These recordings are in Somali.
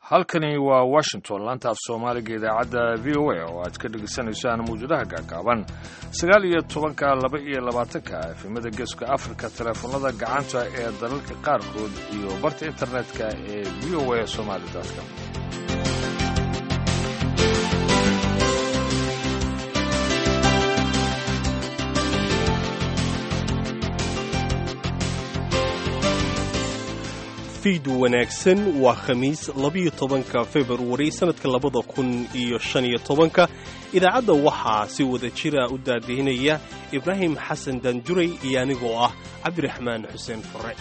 halkani waa Washington laanta af Soomaaliga idaacadda VOA oo aad ka dhageysanaysaan mawjadaha gaagaaban 19-22 efemada geeska Afrika telefoonada gacanta ee dalalka qaarkood iyo barta internetka ee voasomali.com. fiidu wanaagsan waa khamiis 12 February sanadka 2015 idaacadda waxaa si wada jira u daadihinaya Ibrahim Xasan Danjuray iyo anigoo ah Cabdiraxmaan Xuseen Fure.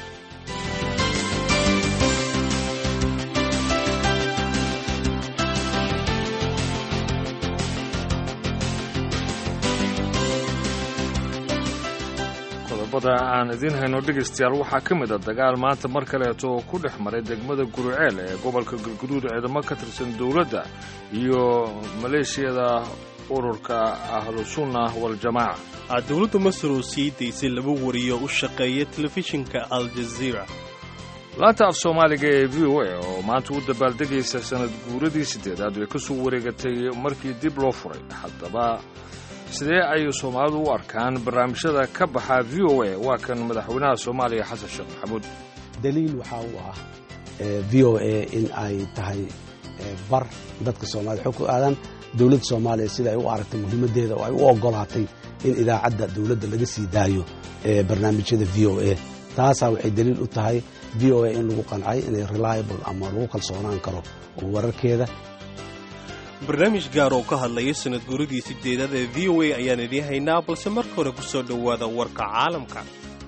aan idin hayno dhegeystayaal waxaa ka mid ah dagaal maanta mar kaleeto oo ku dhex maray degmada Guruceel ee gobolka Galgaduud ciidamo ka tirsan dawladda iyo maleeshiyada ururka Ahlus Sunnah wal Jamaaca. Dawladda Masar oo sii deysay laba wariyo u shaqeeya telefishinka Al Jazeera. laanta af Soomaaliga ee VOA oo maanta u dabaaldegaysa sanad guuradii 8aad ee ka soo wareegatay markii dib loo furay. haddaba sidee ay Soomaalidu u arkaan barnaamijyada ka baxa VOA waa kan madaxweynaha Soomaaliya Xasan Sheekh Maxamuud. daliil waxa uu ah VOA in ay tahay bar dadka Soomaaliya xog ku aadan dawladda Soomaaliya sida ay u aragtay muhiimadeeda oo ay u ogolaatay in idaacadda dawladda laga sii daayo barnaamijyada VOA. taas waxay daliil u tahay VOA in lagu qancay inay reliable ama lagu kalsoonaan karo wararkeeda. barnaamij gaar oo ka hadlaya sanad guuradii 8aad ee VOA ayaan idin haynaa, balse marka hore ku soo dhawaada warka caalamka.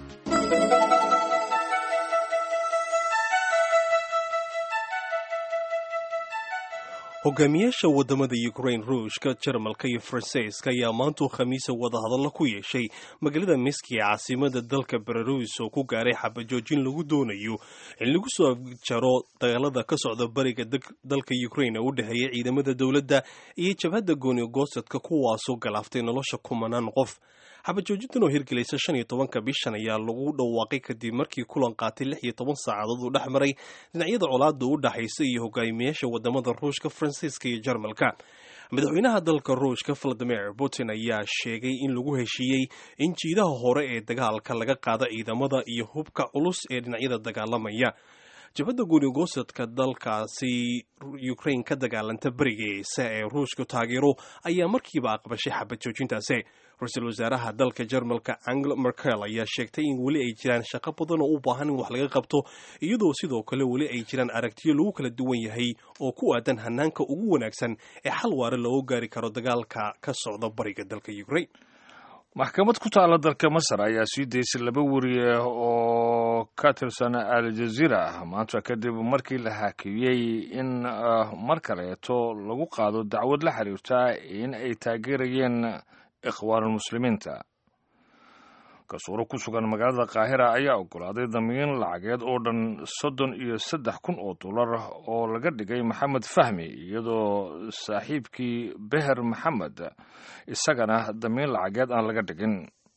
hogaamiyaasha wadamada Ukraine, Ruushka, Jarmalka iyo Faransiiska ayaa maanta khamiisa wada hadallo ku yeeshay magaalada Minsk ee caasimada dalka Belarus oo ku gaaray xabajoojin lagu doonayo in lagu soo jaro dagaalada ka socda bariga dalka Ukraine oo u dhaxeeya ciidamada dawladda iyo jabhadda gooni-goosadka kuwaasoo galaaftay nolosha kumanaan qof. xabajoojintan oo hirgelaysa 15 bishan ayaa lagu dhawaaqay kadib markii kulan qaatay 16 saacadood uu dhexmaray dhinacyada colaadda u dhaxaysa iyo hogaamiyaasha wadamada Ruushka, Faransiiska iyo Jarmalka. madaxweynaha dalka Ruushka Vladimir Putin ayaa sheegay in lagu heshiiyey in jiidaha hore ee dagaalka laga qaado ciidamada iyo hubka culus ee dhinacyada dagaalamaya. jabhadda gooni-goosadka dalkaasi Ukraine ka dagaalanta barigiisa ee Ruushka taageero ayaa markiiba aqbashay xabajoojintaasi. ra-iisul wasaaraha dalka Jarmalka Angela Merkel ayaa sheegtay in weli ay jiraan shaqo badan oo u baahan in wax laga qabto, iyadoo sidoo kale weli ay jiraan aragtiyo lagu kala duwan yahay oo ku aadan hanaanka ugu wanaagsan ee xal waara looga gaari karo dagaalka ka socda bariga dalka Ukraine. maxkamad ku taala dalka Masar ayaa sii deysay laba wariye oo ka tirsan Al Jazeera maanta kadib markii la hakiyay in mar kaleeto lagu qaado dacwad la xiriirta in ay taageerayeen ikhwaanul muslimiinta. kasuuro ku sugan magaalada Qaahira ayaa ogolaaday damiin lacageed oo dhan $33,000 oo laga dhigay Maxamed Fahmi, iyadoo saaxiibkii Beher Maxamed isagana damiin lacageed aan laga dhigin.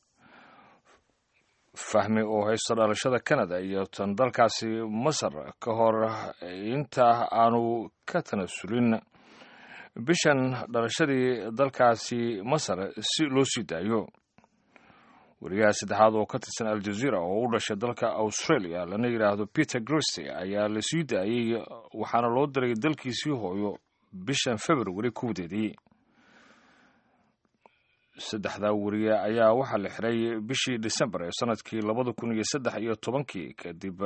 Fahmi oo haysta dhalashada Canada iyo tan dalkaasi Masar ka hor inta aanu ka tanasulin bishan dhalashadii dalkaasi Masar si loo sii daayo. wariyaha saddexaad oo ka tirsan Al Jazeera oo u dhashay dalka Australia lana yiraahdo Peter Griste ayaa la sii daayay waxaana loo diray dalkiisii hooyo bishan February 9. saddexda wariye ayaa waxaa la xiray bishii December ee sanadkii 2013 kadib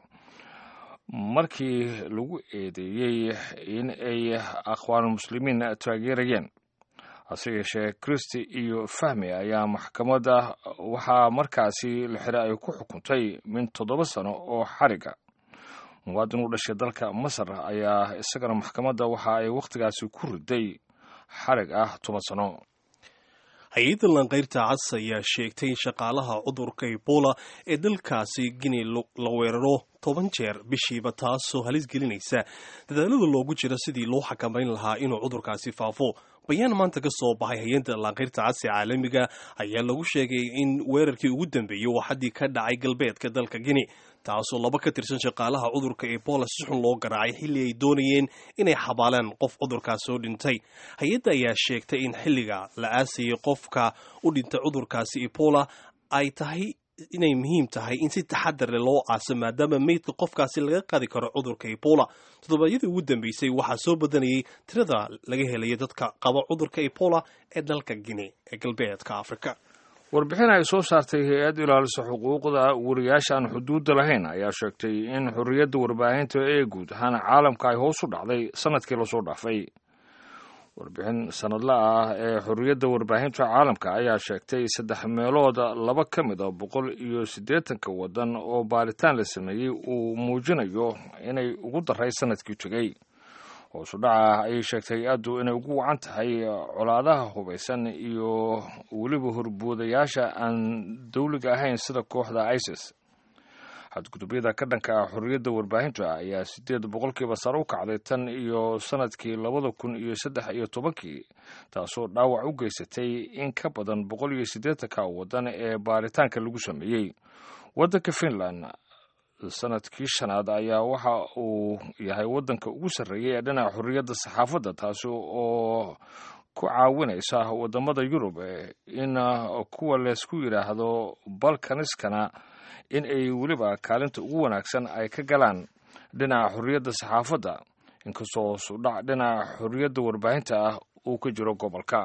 markii lagu eedeeyay in ay aqwaanul muslimiin taageerayeen. hase yeeshee Christie iyo Fahmi ayaa maxkamadda waxaa markaasi la xiray ay ku xukuntay min 7 sano oo xariga. muwaadin u dhashay dalka Masar ayaa isagana maxkamadda waxa ay waqtigaasi ku riday xarig 10 sano. hay-adda lanqayrta cas ayaa sheegtay in shaqaalaha cudurka Ebola ee dalkaasi Guinea la weeraro 10 jeer bishiiba, taasoo halis gelinaysa dadaalada loogu jiro sidii loo xakamayn lahaa inuu cudurkaasi faafo. bayaan maanta ka soo baxay hay-adda laanqayrta cas ee caalamiga ayaa lagu sheegay in weerarkii ugu dambeeyey waxadii ka dhacay galbeedka dalka Guinea, taasoo 2 ka tirsan shaqaalaha cudurka Ebola si xun loo garaacay xilli ay doonayeen inay xabaalaan qof cudurkaas soo dhintay. Hay-adda ayaa sheegtay in xilliga la aasayay qofka u dhintay cudurkaasi Ebola ay tahay inay muhiim tahay in si taxadar leh loo aaso maadaama meydka qofkaasi laga qaadi karo cudurka Ebola. Toddobaadyadii ugu dambeysay waxaa soo badanayay tirada laga helay dadka qaba cudurka Ebola ee dalka Guinea ee galbeedka Afrika. warbixin ay soo saartay hay-ad ilaalisa xuquuqda wariyaasha aan xuduudda lahayn ayaa sheegtay in xorriyadda warbaahinta ee guud ahaan caalamka ay hoos u dhacday sanadkii lasoo dhaafay. warbixin sanadla ah ee xorriyadda warbaahinta caalamka ayaa sheegtay 3 meelood 2 ka mid ah 180 waddan oo baaritaan la sameeyey uu muujinayo inay ugu daray sanadkii tegey. hoos u dhaca ayay sheegtay hay-addu inay ugu wacan tahay colaadaha hubaysan iyo weliba horboodayaasha aan dawliga ahayn sida kooxda ISIS. xadgudubyada ka dhanka ah xorriyadda warbaahinta ayaa 8% sare u kacday tan iyo sanadkii 2013 taasoo dhaawac u geysatay in ka badan 180 waddan ee baaritaanka lagu sameeyey. waddanka Finland sanadkii 5 ayaa waxa uu yahay waddanka ugu sarreeyay ee dhinaca xorriyadda saxaafadda, taasi oo ku caawinaysa waddamada Yurub in kuwa laysku yidhaahdo Balkaniskana in ay weliba kaalinta ugu wanaagsan ay ka galaan dhinaca xorriyadda saxaafadda, inkastoo sudhac dhinaca xorriyadda warbaahinta ah uu ka jiro gobolka.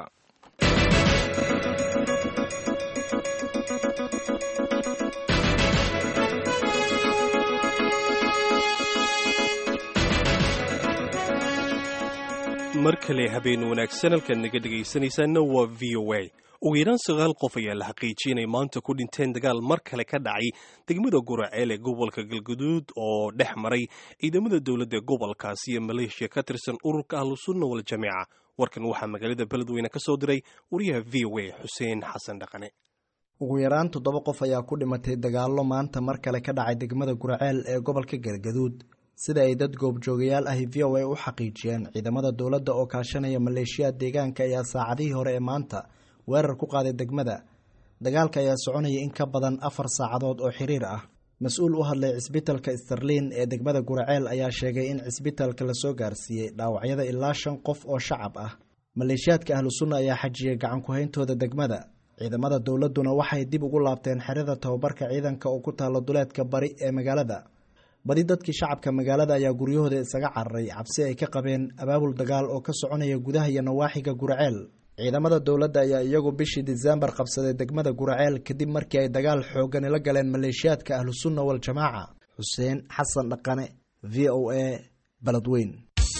mar kale habeen wanaagsan halkaad naga dhegaysanaysaana waa VOA. ugu yaraan 9 qof ayaa la xaqiijiyay inay maanta ku dhinteen dagaal mar kale ka dhacay degmada Guraceel ee gobolka Galgaduud oo dhex maray ciidamada dowladda gobolkaasi iyo Maleeshiya ka tirsan ururka Ahlusunna wal Jamaca. warkan waxaa magaalada Beledweyne ka soo diray wariyaha VOA Xuseen Xasan Dhaqane. ugu yaraan 7 qof ayaa ku dhimatay dagaallo maanta mar kale ka dhacay degmada Guraceel ee gobolka Galgaduud, sida ay dad goobjoogayaal ah VOA u xaqiijiyeen. ciidamada dowladda oo kaashanaya maleeshiyada deegaanka ayaa saacadihii hore ee maanta weerar ku qaaday degmada. dagaalka ayaa soconaya in ka badan 4 saacadood oo xiriir ah. mas-uul u hadlay cisbitaalka Sterling ee degmada Guraceel ayaa sheegay in cisbitaalka la soo gaarsiiyey dhaawacyada ilaa 5 qof oo shacab ah. maleeshiyadka Ahlusunna ayaa xajiyay gacan ku hayntooda degmada. ciidamada dowladuna waxay dib ugu laabteen xerada tababarka ciidanka oo ku taalo duleedka bari ee magaalada. badi dadkii shacabka magaalada ayaa guryahooda isaga cararay cabsi ay ka qabeen abaabul dagaal oo ka soconaya gudaha iyo nawaaxiga Guraceel. ciidamada dowladda ayaa iyagu bishii Diseembar qabsaday degmada Guraceel kadib markii ay dagaal xooggan la galeen maleeshiyadka Ahlusunna wal Jamaca. Xuseen Xasan Dhaqane, VOA, Beledweyne.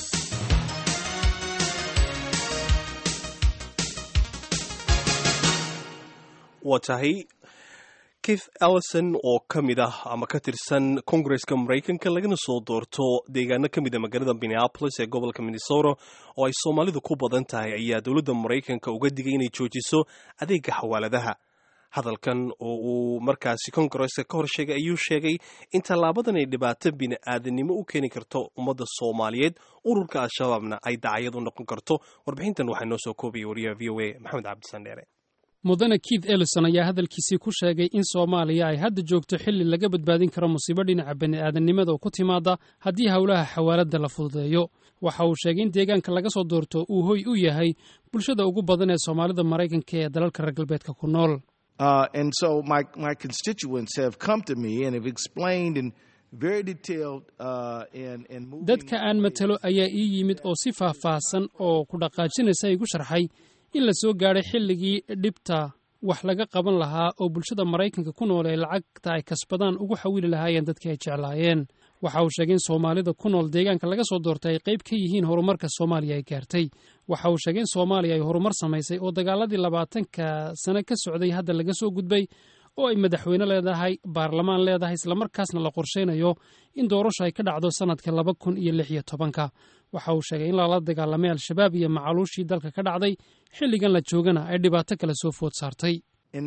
watahay Keith Ellison oo ka mid ah ama ka tirsan Congress-ka Mareykanka lagana soo doorto deegaano ka mid ah magaalada Minneapolis ee gobolka Minnesota oo ay Soomaalidu ku badan tahay ayaa dowladda Mareykanka uga digay inay joojiso adeega xawaaladaha. hadalkan oo uu markaasi Congress-ka ka hor sheegay ayuu sheegay in tallaabadan ay dhibaato bini'aadanimo u keeni karto ummadda Soomaaliyeed, ururka Al-Shabaabna ay dacayad u noqon karto. warbixintan waxaa noo soo koobiyay wariyaha VOA Maxamed Cabdisandheere. mudane Keith Ellison ayaa hadalkiisii ku sheegay in Soomaaliya ay hadda joogto xilli laga badbaadin karo musiibo dhinaca bini'aadanimada oo ku timaada haddii howlaha xawaaladda la fududeeyo. waxa uu sheegay in deegaanka laga soo doorto uu hoy u yahay bulshada ugu badan ee Soomaalida Mareykanka ee dalalka reer galbeedka ku nool. And so my constituents have come to me and have explained in very detailed and moving. dadka aan matalo ayaa ii yimid oo si faahfaahsan oo ku dhaqaajinaysa igu sharxay in la soo gaaray xilligii dhibta wax laga qaban lahaa oo bulshada Mareykanka ku nool ee lacagta ay kasbadaan ugu xawili lahaayeen dadkii ay jeclaayeen. waxa uu sheegay in Soomaalida ku nool deegaanka laga soo doortay ay qayb ka yihiin horumarka Soomaaliya ay gaartay. waxa uu sheegay in Soomaaliya ay horumar samaysay oo dagaaladii 20ka sano ka socday hadda laga soo gudbay, oo ay madaxweyne leedahay, baarlamaan leedahay, isla markaasna la qorsheynayo in doorasho ay ka dhacdo sanadka 2016. waxa uu sheegay in lala dagaalamay Al-Shabaab iyo macaluushii dalka ka dhacday, xilligan la joogana ay dhibaato kale soo food saartay.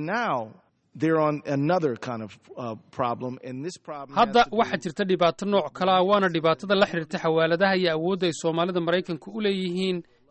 hadda waxaa jirta dhibaato nooc kale ah, waana dhibaatada la xiriirta xawaaladaha iyo awoodda ay Soomaalida Mareykanku u leeyihiin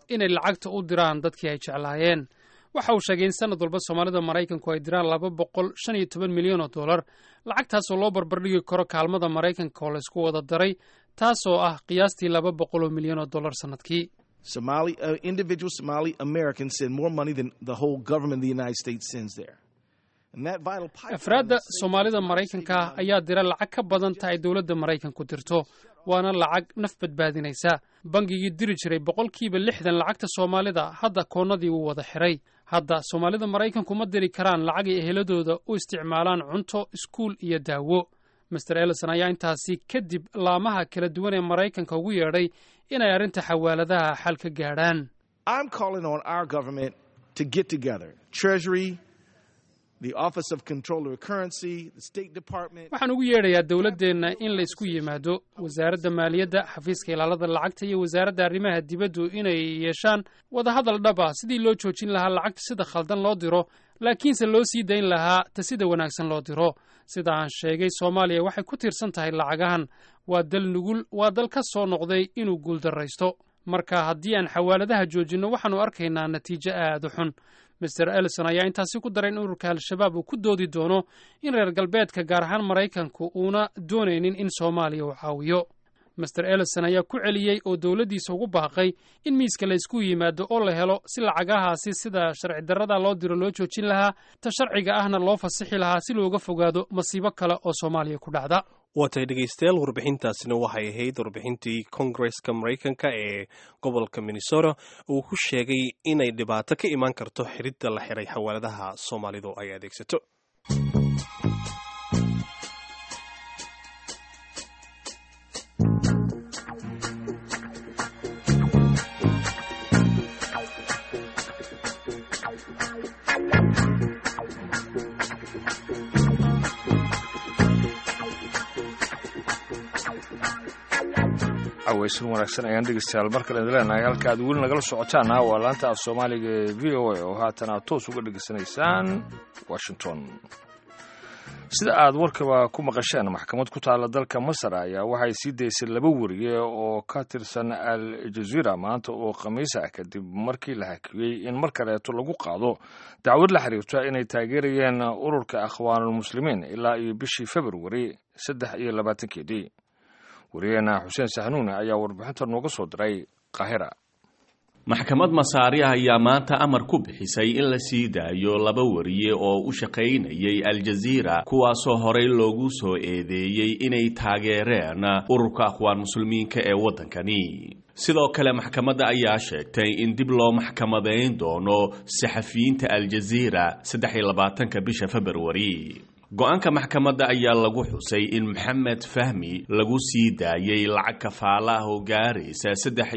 inay lacagta u diraan dadkii ay jeclaayeen. waxa uu sheegay in sanad walba soomaalida maraykanku ay diraan $215 milyan oo dollar, lacagtaasoo loo barbardhigi karo kaalmada maraykanka oo laysku wada daray, taasoo ah qiyaastii $200 milyan oo dollar sanadkii. Individual Somali Americans send more money than the whole government of the United States sends there. afraadda soomaalida maraykanka ayaa dira lacag ka badan ta ay dowladda maraykanku dirto, waana lacag naf badbaadinaysa. bangigii diri jiray 60% lacagta soomaalida hadda koonnadii uu wada xiray. hadda soomaalida maraykanku ma diri karaan lacag ay eheladooda u isticmaalaan cunto, iskuul iyo daawo. Mr. Ellison ayaa intaasi kadib laamaha kala duwan ee maraykanka ugu yeedhay inay arrinta xawaaladaha xal ka gaadhaan. I'm calling on our government to get together. Treasury, the Office of Controller of Currency, the State Department. waxaan ugu yeedhayaa dowladeenna in la isku yimaado, wasaaradda maaliyadda, xafiiska ilaalada lacagta iyo wasaaradda arrimaha dibaddu inay yeeshaan wadahadal dhab ah sidii loo joojin lahaa lacagta sida khaldan loo diro, laakiinse loo sii dayn lahaa ta sida wanaagsan loo diro. sida aan sheegay, Soomaaliya waxay ku tiirsan tahay lacagahan. waa dal nugul, waa dal ka soo noqday inuu guuldarraysto. marka haddii aan xawaaladaha joojinno waxaanu arkaynaa natiijo aad u xun. Mr. Ellison ayaa intaasi ku daray in ururka Al-Shabaab uu ku doodi doono in reer galbeedka gaar ahaan Maraykanku uuna doonaynin in Soomaaliya uu caawiyo. Mr. Ellison ayaa ku celiyey oo dowladdiisa ugu baaqay in miiska la isku yimaado oo la helo si lacagahaasi sida sharci darrada loo diro loo joojin lahaa, ta sharciga ahna loo fasixi lahaa si looga fogaado masiibo kale oo Soomaaliya ku dhacda. waatay dhegaystayaal, warbixintaasina waxay ahayd warbixintii Kongareska Maraykanka ee gobolka Minnesota uu ku sheegay inay dhibaato ka imaan karto xiridda la xiray xawaaladaha Soomaalidu ay adeegsato. aweysan wanaagsan ayaan dhegeystayaal mar kale leenahay. halka aad weli nagala socotaana waa laanta af Soomaaliga ee VOA oo haatan aad toos uga dhegeysanaysaan Washington. sida aad warkaba ku maqasheen, maxkamad ku taala dalka Masar ayaa waxay sii daysay 2 wariye oo ka tirsan Al Jazeera maanta oo Khamiis ah kadib markii la hakiyay in mar kaleeto lagu qaado dacwad la xiriirta inay taageerayeen ururka Akhwaanul Muslimiin ilaa iyo bishii February 23. wariyana Xuseen Sahnuun ayaa warbixinta nooga soo diray Qaahira. maxkamad Masaari ayaa maanta amar ku bixisay in la sii daayo 2 wariye oo u shaqaynayay Al Jazeera kuwaasoo horey loogu soo eedeeyay inay taageereen ururka Akhwaan Muslimiinka ee waddankani. sidoo kale maxkamadda ayaa sheegtay in dib loo maxkamadeyn doono saxafiyiinta Al Jazeera 23 bisha February. go'aanka maxkamadda ayaa lagu xusay in Maxamed Fahmi lagu sii daayay lacag kafaala ah oo gaaraysa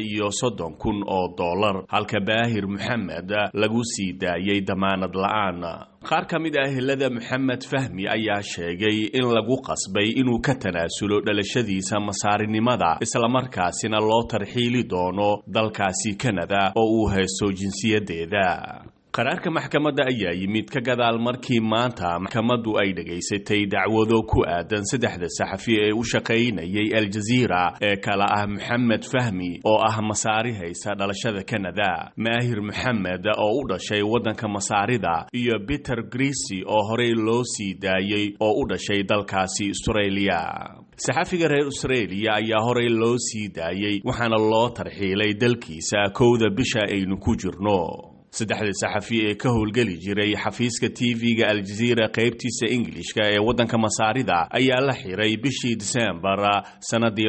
$30,000 halka Baahir Maxamed lagu sii daayay damaanad la'aan. qaar ka mid ah ehelada Maxamed Fahmi ayaa sheegay in lagu qasbay inuu ka tanaasulo dhalashadiisa Masaarinimada isla markaasina loo tarxiili doono dalkaasi Canada oo uu haysto jinsiyadeeda. qaraarka maxkamadda ayaa yimid ka gadaal markii maanta maxkamaddu ay dhageysatay dacwado ku aadan 3 saxafi ee u shaqaynayay Al Jazeera ee kala ah Maxamed Fahmi oo ah Masaari haysta dhalashada Canada, Maahir Maxamed oo u dhashay waddanka Masaarida, iyo Peter Grisi oo horey loo sii daayay oo u dhashay dalkaasi Australia. saxafiga reer Australia ayaa horey loo sii daayay waxaana loo tarxiilay dalkiisa 1 bisha aynu ku jirno. 3 saxafi ee ka howlgeli jiray xafiiska TV-ga Al Jazeera qaybtiisa Englishka ee waddanka Masaarida ayaa la xiray bishii December sanadii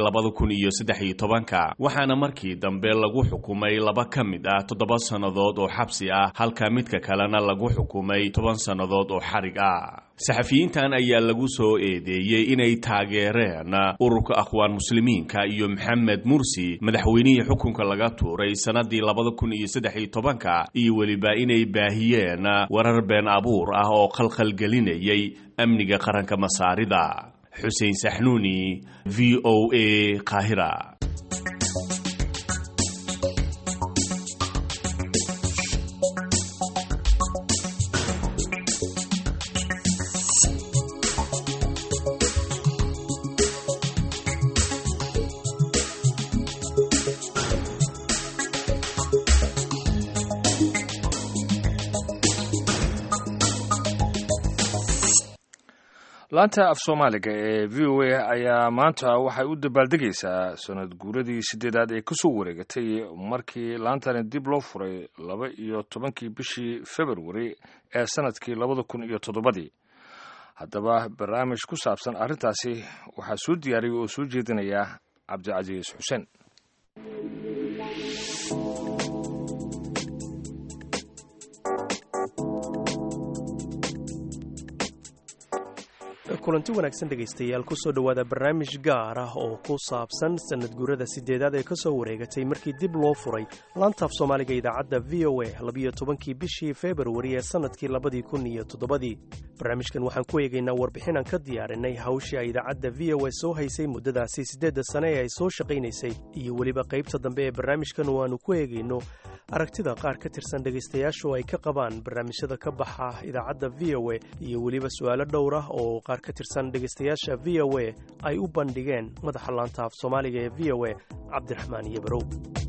2013 waxaana markii dambe lagu xukumay 2 ka mid ah 7 sannadood oo xabsi ah halka midka kalena lagu xukumay 10 sannadood oo xarig ah. saxafiyiintan ayaa lagu soo eedeeyay inay taageereen ururka Akhwaan Muslimiinka iyo Maxamed Mursi, madaxweynihii xukunka laga tuuray sanadii 2013, iyo weliba inay baahiyeen warar been abuur ah oo khalkhal gelinayay amniga qaranka Masaarida. Xuseen Sahnuuni, VOA, Qaahira. laanta af soomaaliga ee v o a ayaa maanta waxay u dabaaldegaysaa sanad guuradii 8aad ee kasoo wareegatay markii laantani dib loo furay 12 bishii February ee sanadkii 2007. haddaba barnaamij ku saabsan arrintaasi waxaa soo diyaariyay oo soo jeedinaya Cabdicasiis Xuseen. kulanti wanaagsan dhegaystayaal kusoo dhowaada barnaamij gaar ah oo ku saabsan sanad guurada 8aad ee kasoo wareegatay markii dib loo furay laanta af soomaaliga idaacadda v o a 12 bishii February ee sanadkii 2007. barnaamijkan waxaan ku eegaynaa warbixinaan ka diyaarinay hawshii ay idaacadda v o a soo haysay muddadaasi 8 sano ee ay soo shaqaynaysay iyo weliba qaybta dambe ee barnaamijkan waanu ku eegayno aragtida qaar ka tirsan dhegaystayaashu ay ka qabaan barnaamijyada ka baxa idaacadda v o a iyo weliba su'aalo dhowr ah oo qaar ka tirsan dhegaystayaasha v o a ay u bandhigeen madaxa laanta af soomaaliga ee v o a Cabdiraxmaan Yabarow.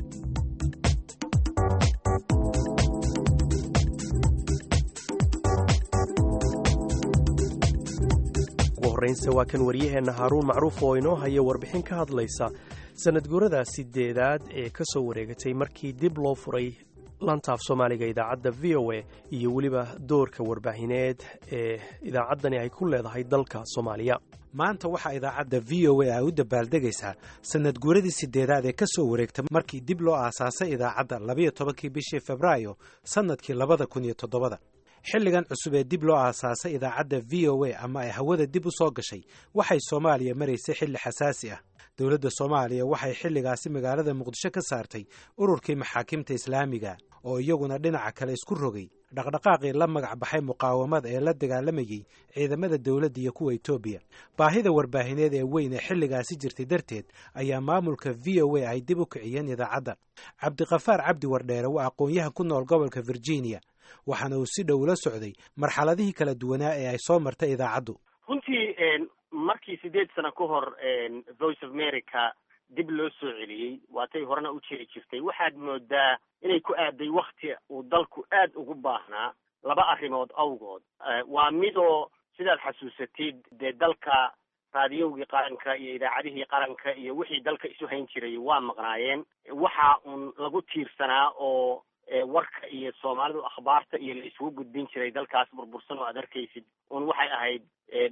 ugu horreynse waa kan wariyaheenna Haaruun Macruuf oo inoo haya warbixin ka hadlaysa sanad guurada 8aad ee ka soo wareegatay markii dib loo furay laanta af soomaaliga idaacadda v o a iyo weliba doorka warbaahineed ee idaacaddani ay ku leedahay dalka Soomaaliya. maanta waxaa idaacadda v o a ay u dabaaldegaysaa sanad guuradii 8aad ee ka soo wareegtay markii dib loo aasaasay idaacadda 12 bishii Febraayo sanadkii 2007. xilligan cusub ee dib loo aasaasay idaacadda v o a ama ay hawada dib u soo gashay waxay Soomaaliya maraysay xilli xasaasi ah. dowladda Soomaaliya waxay xilligaasi magaalada Muqdisho ka saartay ururkii maxaakiimta Islaamiga oo iyaguna dhinaca kale isku rogay dhaqdhaqaaqii la magac baxay muqaawamada ee la dagaalamayay ciidamada dowladda iyo kuwa Itoobiya. baahida warbaahineed ee weyn ee xilligaasi jirtay darteed ayaa maamulka v o a ay dib u kiciyeen idaacadda. Cabdiqafaar Cabdi Wardheere waa aqoon-yahan ku nool gobolka Virginia waxaana uu si dhow la socday marxaladihii kala duwanaa ee ay soo martay idaacaddu. runtii markii 8 sano ka hor Voice of America dib loo soo celiyey waatay horena u jiri jirtay waxaad moodaa inay ku aaday waqti uu dalku aad ugu baahnaa laba arrimood awgood. waa midoo sidaad xasuusatid dee dalka raadiyowgii qaranka iyo idaacadihii qaranka iyo wixii dalka isu hayn jiray waa maqnaayeen. waxa uun lagu tiirsanaa oo warka iyo Soomaalidu akhbaarta iyo la isugu gudbin jiray dalkaas burbursan oo aad arkaysid uun waxay ahayd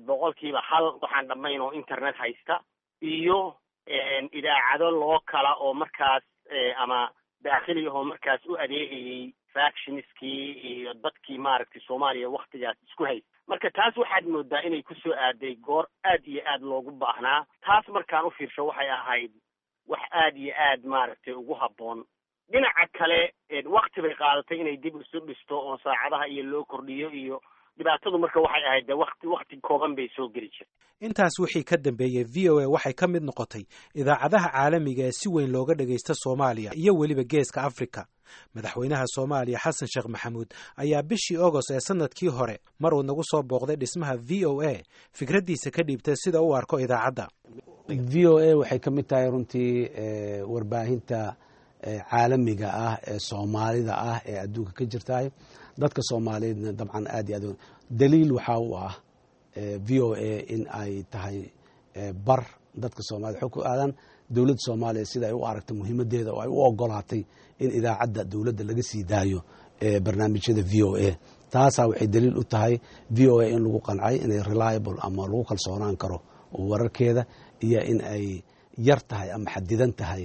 100% waxaan dhammayn oo internet haysta iyo idaacado loo kala oo markaas ama daakhili oo markaas u adeegayay factionskii iyo dadkii maaragtay Soomaaliya waqtigaas isku hayay. marka taas waxaad moodaa inay ku soo aaday goor aad iyo aad loogu baahnaa. taas markaan u fiirsho waxay ahayd wax aad iyo aad maaragtay ugu habboon. dhinaca kale waqti bay qaadatay inay dib isu dhisto oo saacadaha iyo loo kordhiyo iyo dhibaatadu marka waxay ahayd waqti kooban bay soo geli jirtay. intaas wixii ka dambeeyay v o a waxay ka mid noqotay idaacadaha caalamiga ee si weyn looga dhagaysta Soomaaliya iyo weliba geeska Afrika. madaxweynaha Soomaaliya Xasan Sheekh Maxamuud ayaa bishii August ee sanadkii hore mar uu nagu soo booqday dhismaha v o a fikradiisa ka dhiibtay sida uu arko idaacadda. v o a waxay ka mid tahay runtii warbaahinta caalamiga ah ee Soomaalida ah ee adduunka ka jirtay. dadka Soomaaliyeedna dabcan aad iyo aad daliil waxa uu ah v o a in ay tahay bar dadka Soomaaliyeed xog ku aadan dowladda Soomaaliya sida ay u aragtay muhiimadeeda oo ay u ogolaatay in idaacadda dowladda laga sii daayo barnaamijyada v o a. taasa waxay daliil u tahay v o a in lagu qancay inay reliable ama lagu kalsoonaan karo wararkeeda iyo in ay yar tahay ama xadidan tahay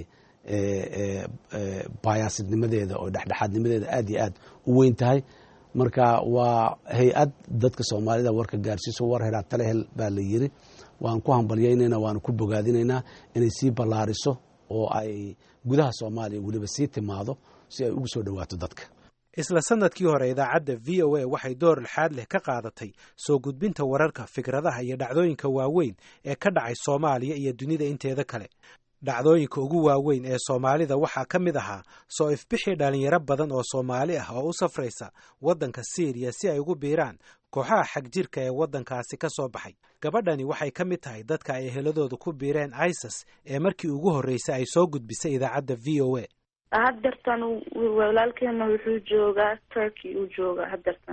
biasidnimadeeda oo dhexdhexaadnimadeeda aad iyo aad u weyn tahay. marka waa hay-ad dadka Soomaalida warka gaarsiiso war helaa tale hel baa la yiri. waan ku hambalyeynayna waan ku bogaadinaynaa inay sii ballaariso oo ay gudaha Soomaaliya waliba sii timaado si ay ugu soo dhawaato dadka. isla sanadkii hore idaacadda v o a waxay door lixaad leh ka qaadatay soo gudbinta wararka, fikradaha iyo dhacdooyinka waaweyn ee ka dhacay Soomaaliya iyo dunida inteeda kale. dhacdooyinka ugu waaweyn ee Soomaalida waxaa ka mid ahaa soo ifbixi dhalinyaro badan oo Soomaali ah oo u safraysa waddanka Syria si ay ugu biiraan kooxaha xagjirka ee waddankaasi ka soo baxay. gabadhani waxay ka mid tahay dadka ay eheladooda ku biireen ISIS ee markii ugu horreysay ay soo gudbisay idaacadda v o a. haddartan walaalkeena wuxuu joogaa Turkey uu joogaa haddartan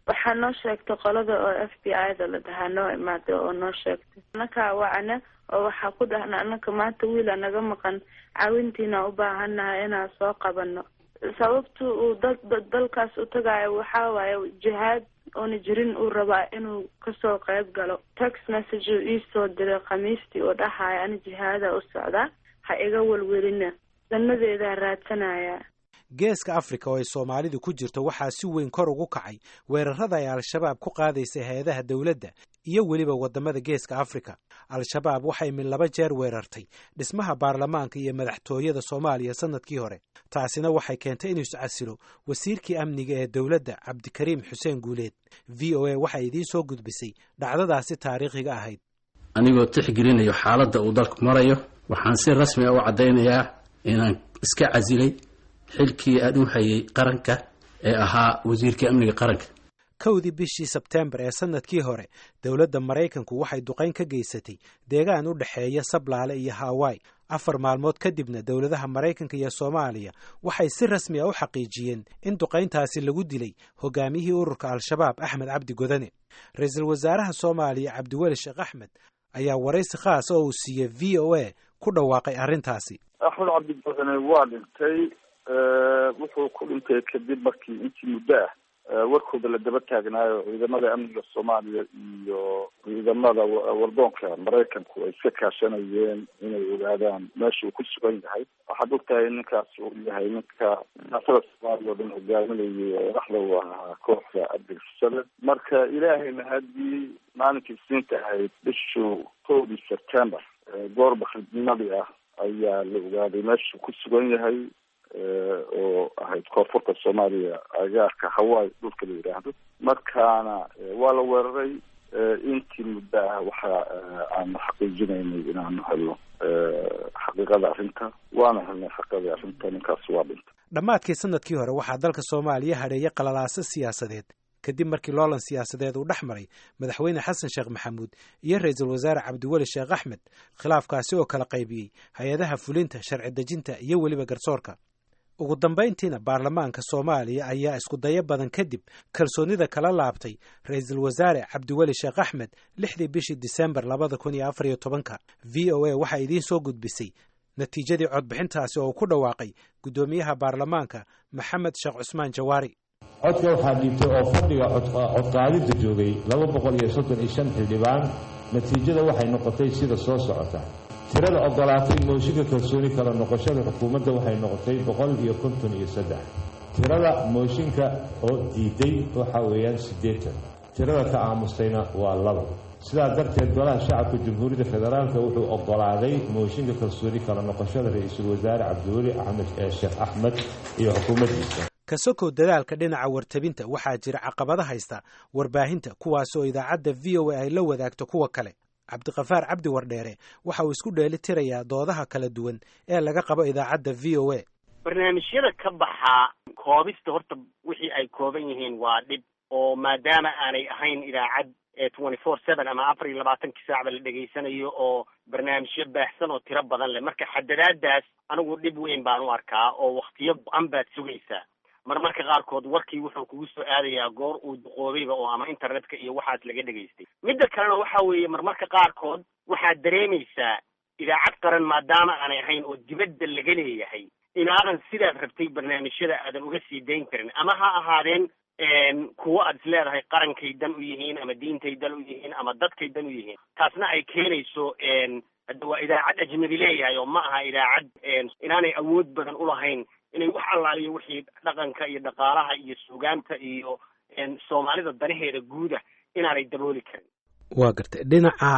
waxaa noo sheegtay qolada oo FBI-da la dhahaa noo imaaday oo noo sheegtay anaka wacna oo waxaa ku dhahna anaka maanta wiil naga maqan caawintiina u baahanahay inaan soo qabano sababtu uu dalkaas u tagayo waxaa waaye jihaad oona jirin uu rabaa inuu kasoo qayb galo text message uu iisoo diray khamiistii oo dhahaya ani jihaada u socdaa ha iga welwelina danadeedaa raadsanaya geeska afrika oo ay soomaalidu ku jirto waxaa si weyn kor ugu kacay weerarada ay al-shabaab ku qaadaysay hay-adaha dowladda iyo weliba waddamada geeska afrika al-shabaab waxay mid 2 jeer weerartay dhismaha baarlamaanka iyo madaxtooyada soomaaliya sanadkii hore taasina waxay keentay inuu iscasilo wasiirkii amniga ee dowladda cabdikariim xuseen guuleed v o a waxay idiin soo gudbisay dhacdadaasi taariikhiga ahayd anigoo tixgelinayo xaaladda uu dalku marayo waxaan si rasmi ah u caddaynayaa inaan iska casilay xilkii aan u hayay qaranka ee ahaa wasiirkii amniga qaranka 1 bishii Sebtembar ee sanadkii hore dowladda Mareykanku waxay duqeyn ka geysatay deegaan u dhaxeeya Sablaale iyo Hawaii 4 maalmood kadibna dowladaha Mareykanka iyo Soomaaliya waxay si rasmi ah u xaqiijiyeen in duqeyntaasi lagu dilay hogaamiyihii ururka al-shabaab Axmed Cabdi Godane ra'iisul wasaaraha Soomaaliya Cabdiweli Sheekh Axmed ayaa waraysi khaas oo uu siiyay VOA ku dhawaaqay arrintaasi Axmed Cabdi Godane waa dhintay wuxuu ku dhintay kadib markii intii muddo warkooda la daba taagnaayo ciidamada amniga Soomaaliya iyo ciidamada wardoonka Mareykanku ay iska kaashanayeen inay ogaadaan meesha uu ku sugan yahay waxaad ogtahay ninkaas uu yahay ninka nasabada Soomaaliya oo hogaaminayay dhaxda waa kooxda Abdulsalam marka ilaahayna haddii maalinkii Isniinta ahayd bishii 1 September goorba khidmadii ah ayaa la ogaaday meesha uu ku sugan yahay oo ahayd koonfurta Soomaaliya agaarka Hawaii dhulka la yiraahdo markaana waa la weeraray intii muddo waxa aan xaqiijinaynay inaan helno xaqiiqada arrinta waana helnay xaqiiqada arrinta ninkaas waa dhintay dhammaadkii sanadkii hore waxaa dalka Soomaaliya hareeyay qalalaase siyaasadeed kadib markii loolan siyaasadeed uu dhexmaray madaxweyne Xasan Sheekh Maxamuud iyo ra'iisul wasaare Cabdiweli Sheekh Axmed khilaafkaasi oo kala qaybiyay hay'adaha fulinta sharci dejinta iyo weliba garsoorka ugu dambeyntiina baarlamaanka Soomaaliya ayaa isku dayo badan kadib kalsoonida kala laabtay ra'iisul wasaare Cabdiweli Sheekh Axmed 6 bishii December 2014 VOA waxa idiin soo gudbisay natiijadii codbixintaasi oo ku dhawaaqay gudoomiyaha baarlamaanka Maxamed Sheekh Cusmaan Jawaari codka waxaa dhiibtay oo fadhiga codqaadinta joogay 235 xildhibaan natiijada waxay noqotay sida soo socota tirada ogolaatay mooshinka kalsooni kala noqoshada xukuumadda waxay noqotay 153 tirada mooshinka oo diiday waxa weeyaan 80 tirada ka aamustayna waa 2 sidaa darteed golaha shacabka jamhuuriyadda federaalka wuxuu ogolaaday mooshinka kalsooni kala noqoshada ra'iisul wasaare Cabdiweli Sheekh Axmed iyo xukuumaddiisa kasoko dadaalka dhinaca wartabinta waxaa jira caqabado haysta warbaahinta kuwaas oo idaacadda VOA ay la wadaagto kuwa kale Cabdiqafaar Cabdi Wardheere waxa uu isku dheelitirayaa doodaha kala duwan ee laga qabo idaacadda VOA barnaamijyada ka baxa koobista horta wixii ay kooban yihiin waa dhib oo maadaama aanay ahayn idaacad 24/7 ama 24 saacba la dhageysanayo oo barnaamijyo baahsan oo tiro badan leh marka xadadaadaas anigu dhib weyn baan u arkaa oo waqtiyo go'an baad sugaysaa marmarka qaarkood warkii wuxuu kugu soo aadayaa goor uu duqoobayba oo ama internetka iyo waxaas laga dhageystay midda kalena waxa weeye marmarka qaarkood waxaad dareemaysaa idaacad qaran maadaama aanay ahayn oo dibadda laga leeyahay inaadan sidaad rabtay barnaamijyada aadan uga sii dayn karin ama ha ahaadeen kuwa aad isleedahay qarankay dan u yihiin ama diintay dan u yihiin ama dadkay dan u yihiin taasna ay keenayso hadda waa idaacad ajnabi leeyahay oo ma aha idaacad inaanay awood badan u lahayn inay wax allaaliyo wixii dhaqanka iyo dhaqaalaha iyo suugaanta iyo Soomaalida danaheeda guuda inaanay dabooli karin waa gartay dhinaca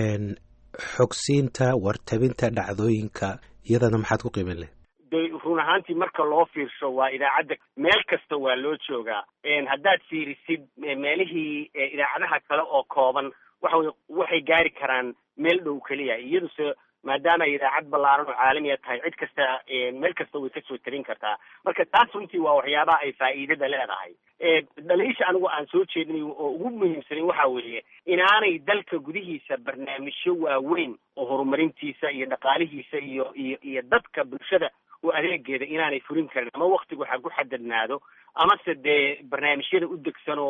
xogsiinta wartabinta dhacdooyinka iyadana maxaad ku qiimin leh run ahaantii marka loo fiirsho waa idaacadda meel kasta waa loo joogaa haddaad fiirisid meelihii idaacadaha kale oo kooban waxay gaari karaan meel dhow keliya iyaduse maadaama ay idaacad ballaaran oo caalamiya tahay cid kasta meel kasta way kasoo tarin kartaa marka taas runtii waa waxyaabaha ay faa'iidada leedahay dhaliisha anigu aan soo jeedinay oo ugu muhiimsanin waxa weeye inaanay dalka gudihiisa barnaamijyo waaweyn oo horumarintiisa iyo dhaqaalihiisa iyo dadka bulshada oo adeegeeda inaanay furin karin ama waqtigu ha ku xadadnaado amase dee barnaamijyada u degsan oo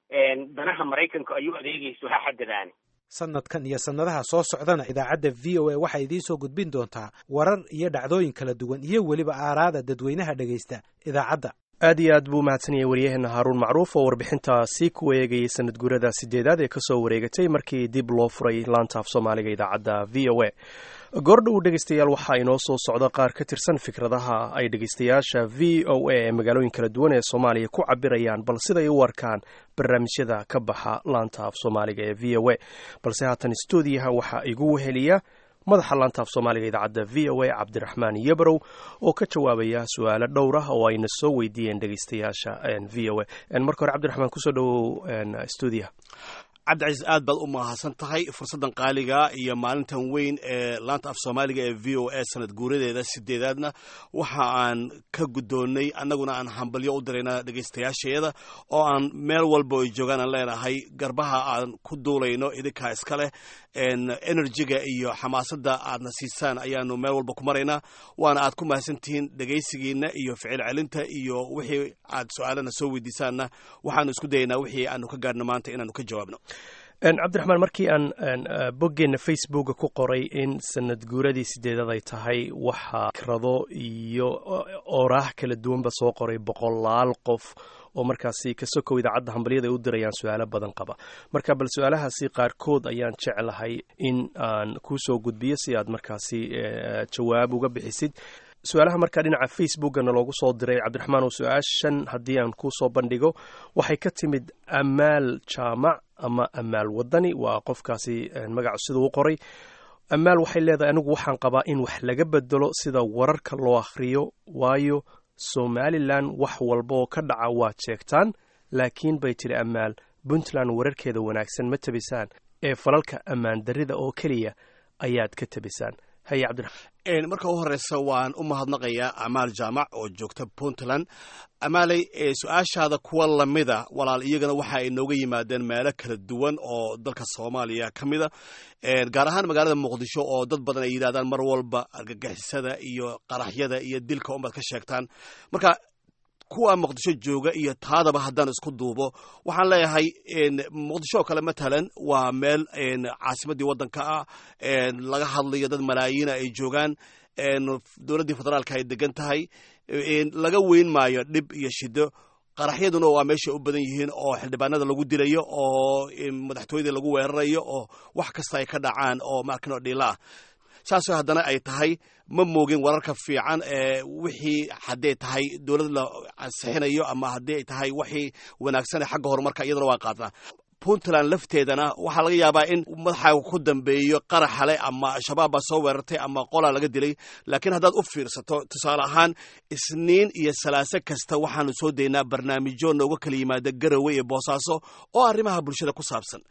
danaha maraykanka ayuu adeegayso ha xadadaani. sanadkan iyo sannadaha soo socdana idaacadda v o a waxay idiin soo gudbin doontaa warar iyo dhacdooyin kala duwan iyo weliba aaraada dadweynaha dhegaysta idaacadda. aad iyo aad buu mahadsan yahay waryaheena haaruun macruuf oo warbixintaasi ku eegayay sanad guurada 8aad ee kasoo wareegatay markii dib loo furay laanta af soomaaliga idaacadda v o a. goordhow dhegaystayaal waxaa inoo soo socda qaar ka tirsan fikradaha ay dhegaystayaasha v o a ee magaalooyin kala duwan ee soomaaliya ku cabirayaan bal siday u arkaan barnaamijyada ka baxa laanta af soomaaliga ee v o a. balse haatan stuudiyaha waxaa igu weheliya madaxa laanta af soomaaliga idaacadda v o a cabdiraxmaan yabrow oo ka jawaabaya su-aalo dhowr ah oo ayna soo weydiiyeen dhegaystayaasha v o a. marka hore cabdiraxmaan kusoo dhawow stuudiyaha. cabdicasiis aad baad u mahadsan tahay fursaddan qaaliga iyo maalintan weyn ee laanta af soomaaliga ee v o a sanad guuradeeda 8aadna waxa aan ka guddoonnay annaguna aan hambalyo u diraynaa dhegaystayaashayada oo aan meel walba ay joogaan aan leenahay garbaha aan ku duulayno idinkaa iska leh enerjiga iyo xamaasadda aadna siisaan ayaanu meel walba ku maraynaa waana aad ku mahadsantihiin dhegaysigiina iyo ficil celinta iyo wixii aad su-aalana soo weydiisaanna waxaanu isku dayaynaa wixii aanu ka gaadhno maanta inaanu ka jawaabno. cabdiraxmaan markii aan boggeenna facebooka ku qoray in sanad guuradii 8aad ay tahay waxaa fikrado iyo oraah kala duwanba soo qoray 100 qof oo markaasi ka sokow idaacadda hambalyada ay u dirayaan su-aalo badan qaba. marka bal su-aalahaasi qaarkood ayaan jeclahay in aan kuu soo gudbiyo si aad markaasi jawaab uga bixisid. su-aalaha markaa dhinaca facebookana loogu soo diray cabdiraxmaan oo su-aashan haddii aan kuu soo bandhigo waxay ka timid amaal jaamac ama amaal wadani waa qofkaasi magaca siduu u qoray. amaal waxay leedahay anigu waxaan qabaa in wax laga bedelo sida wararka loo akhriyo waayo somalilan wax walba oo ka dhaca waad sheegtaan laakiin bay tiri amaal puntland wararkeeda wanaagsan ma tabisaan ee falalka ammaan darrida oo keliya ayaad ka tabisaan. haye cabdiraxmaan. marka u horeysa waan u mahadnaqayaa amaal jaamac oo joogta puntland. amaaley su-aashaada kuwa lamida walaal iyagana waxa ay nooga yimaadeen meelo kala duwan oo dalka soomaaliya ka mida gaar ahaan magaalada muqdisho oo dad badan ay yidhahdaan mar walba argagixisada iyo qaraxyada iyo dilka unbaad ka sheegtaan. marka kuwa muqdisho jooga iyo taadaba haddaan isku duubo waxaan leeyahay muqdisho oo kale matalan waa meel caasimaddii waddanka ah laga hadlayo dad malaayiina ay joogaan dowladdii federaalka ay degan tahay laga weyn maayo dhib iyo shido. qaraxyaduna waa meesha u badan yihiin oo xildhibaanada lagu dilayo oo madaxtooyada lagu weerarayo oo wax kasta ay ka dhacaan oo markan oo dhiila ah. saasoo haddana ay tahay ma moogin wararka fiican wixii hadday tahay dowlad la ansixinayo ama haddii ay tahay wixii wanaagsan xagga horumarka iyadana waa qaadnaa. puntland lafteedana waxaa laga yaabaa in madaxa ku dambeeyo qaraxale ama shabaab baa soo weerartay ama qolaa laga dilay laakiin haddaad u fiirsato tusaale ahaan isniin iyo salaase kasta waxaanu soo daynaa barnaamijyo nooga kala yimaada garowe iyo boosaaso oo arrimaha bulshada ku saabsan.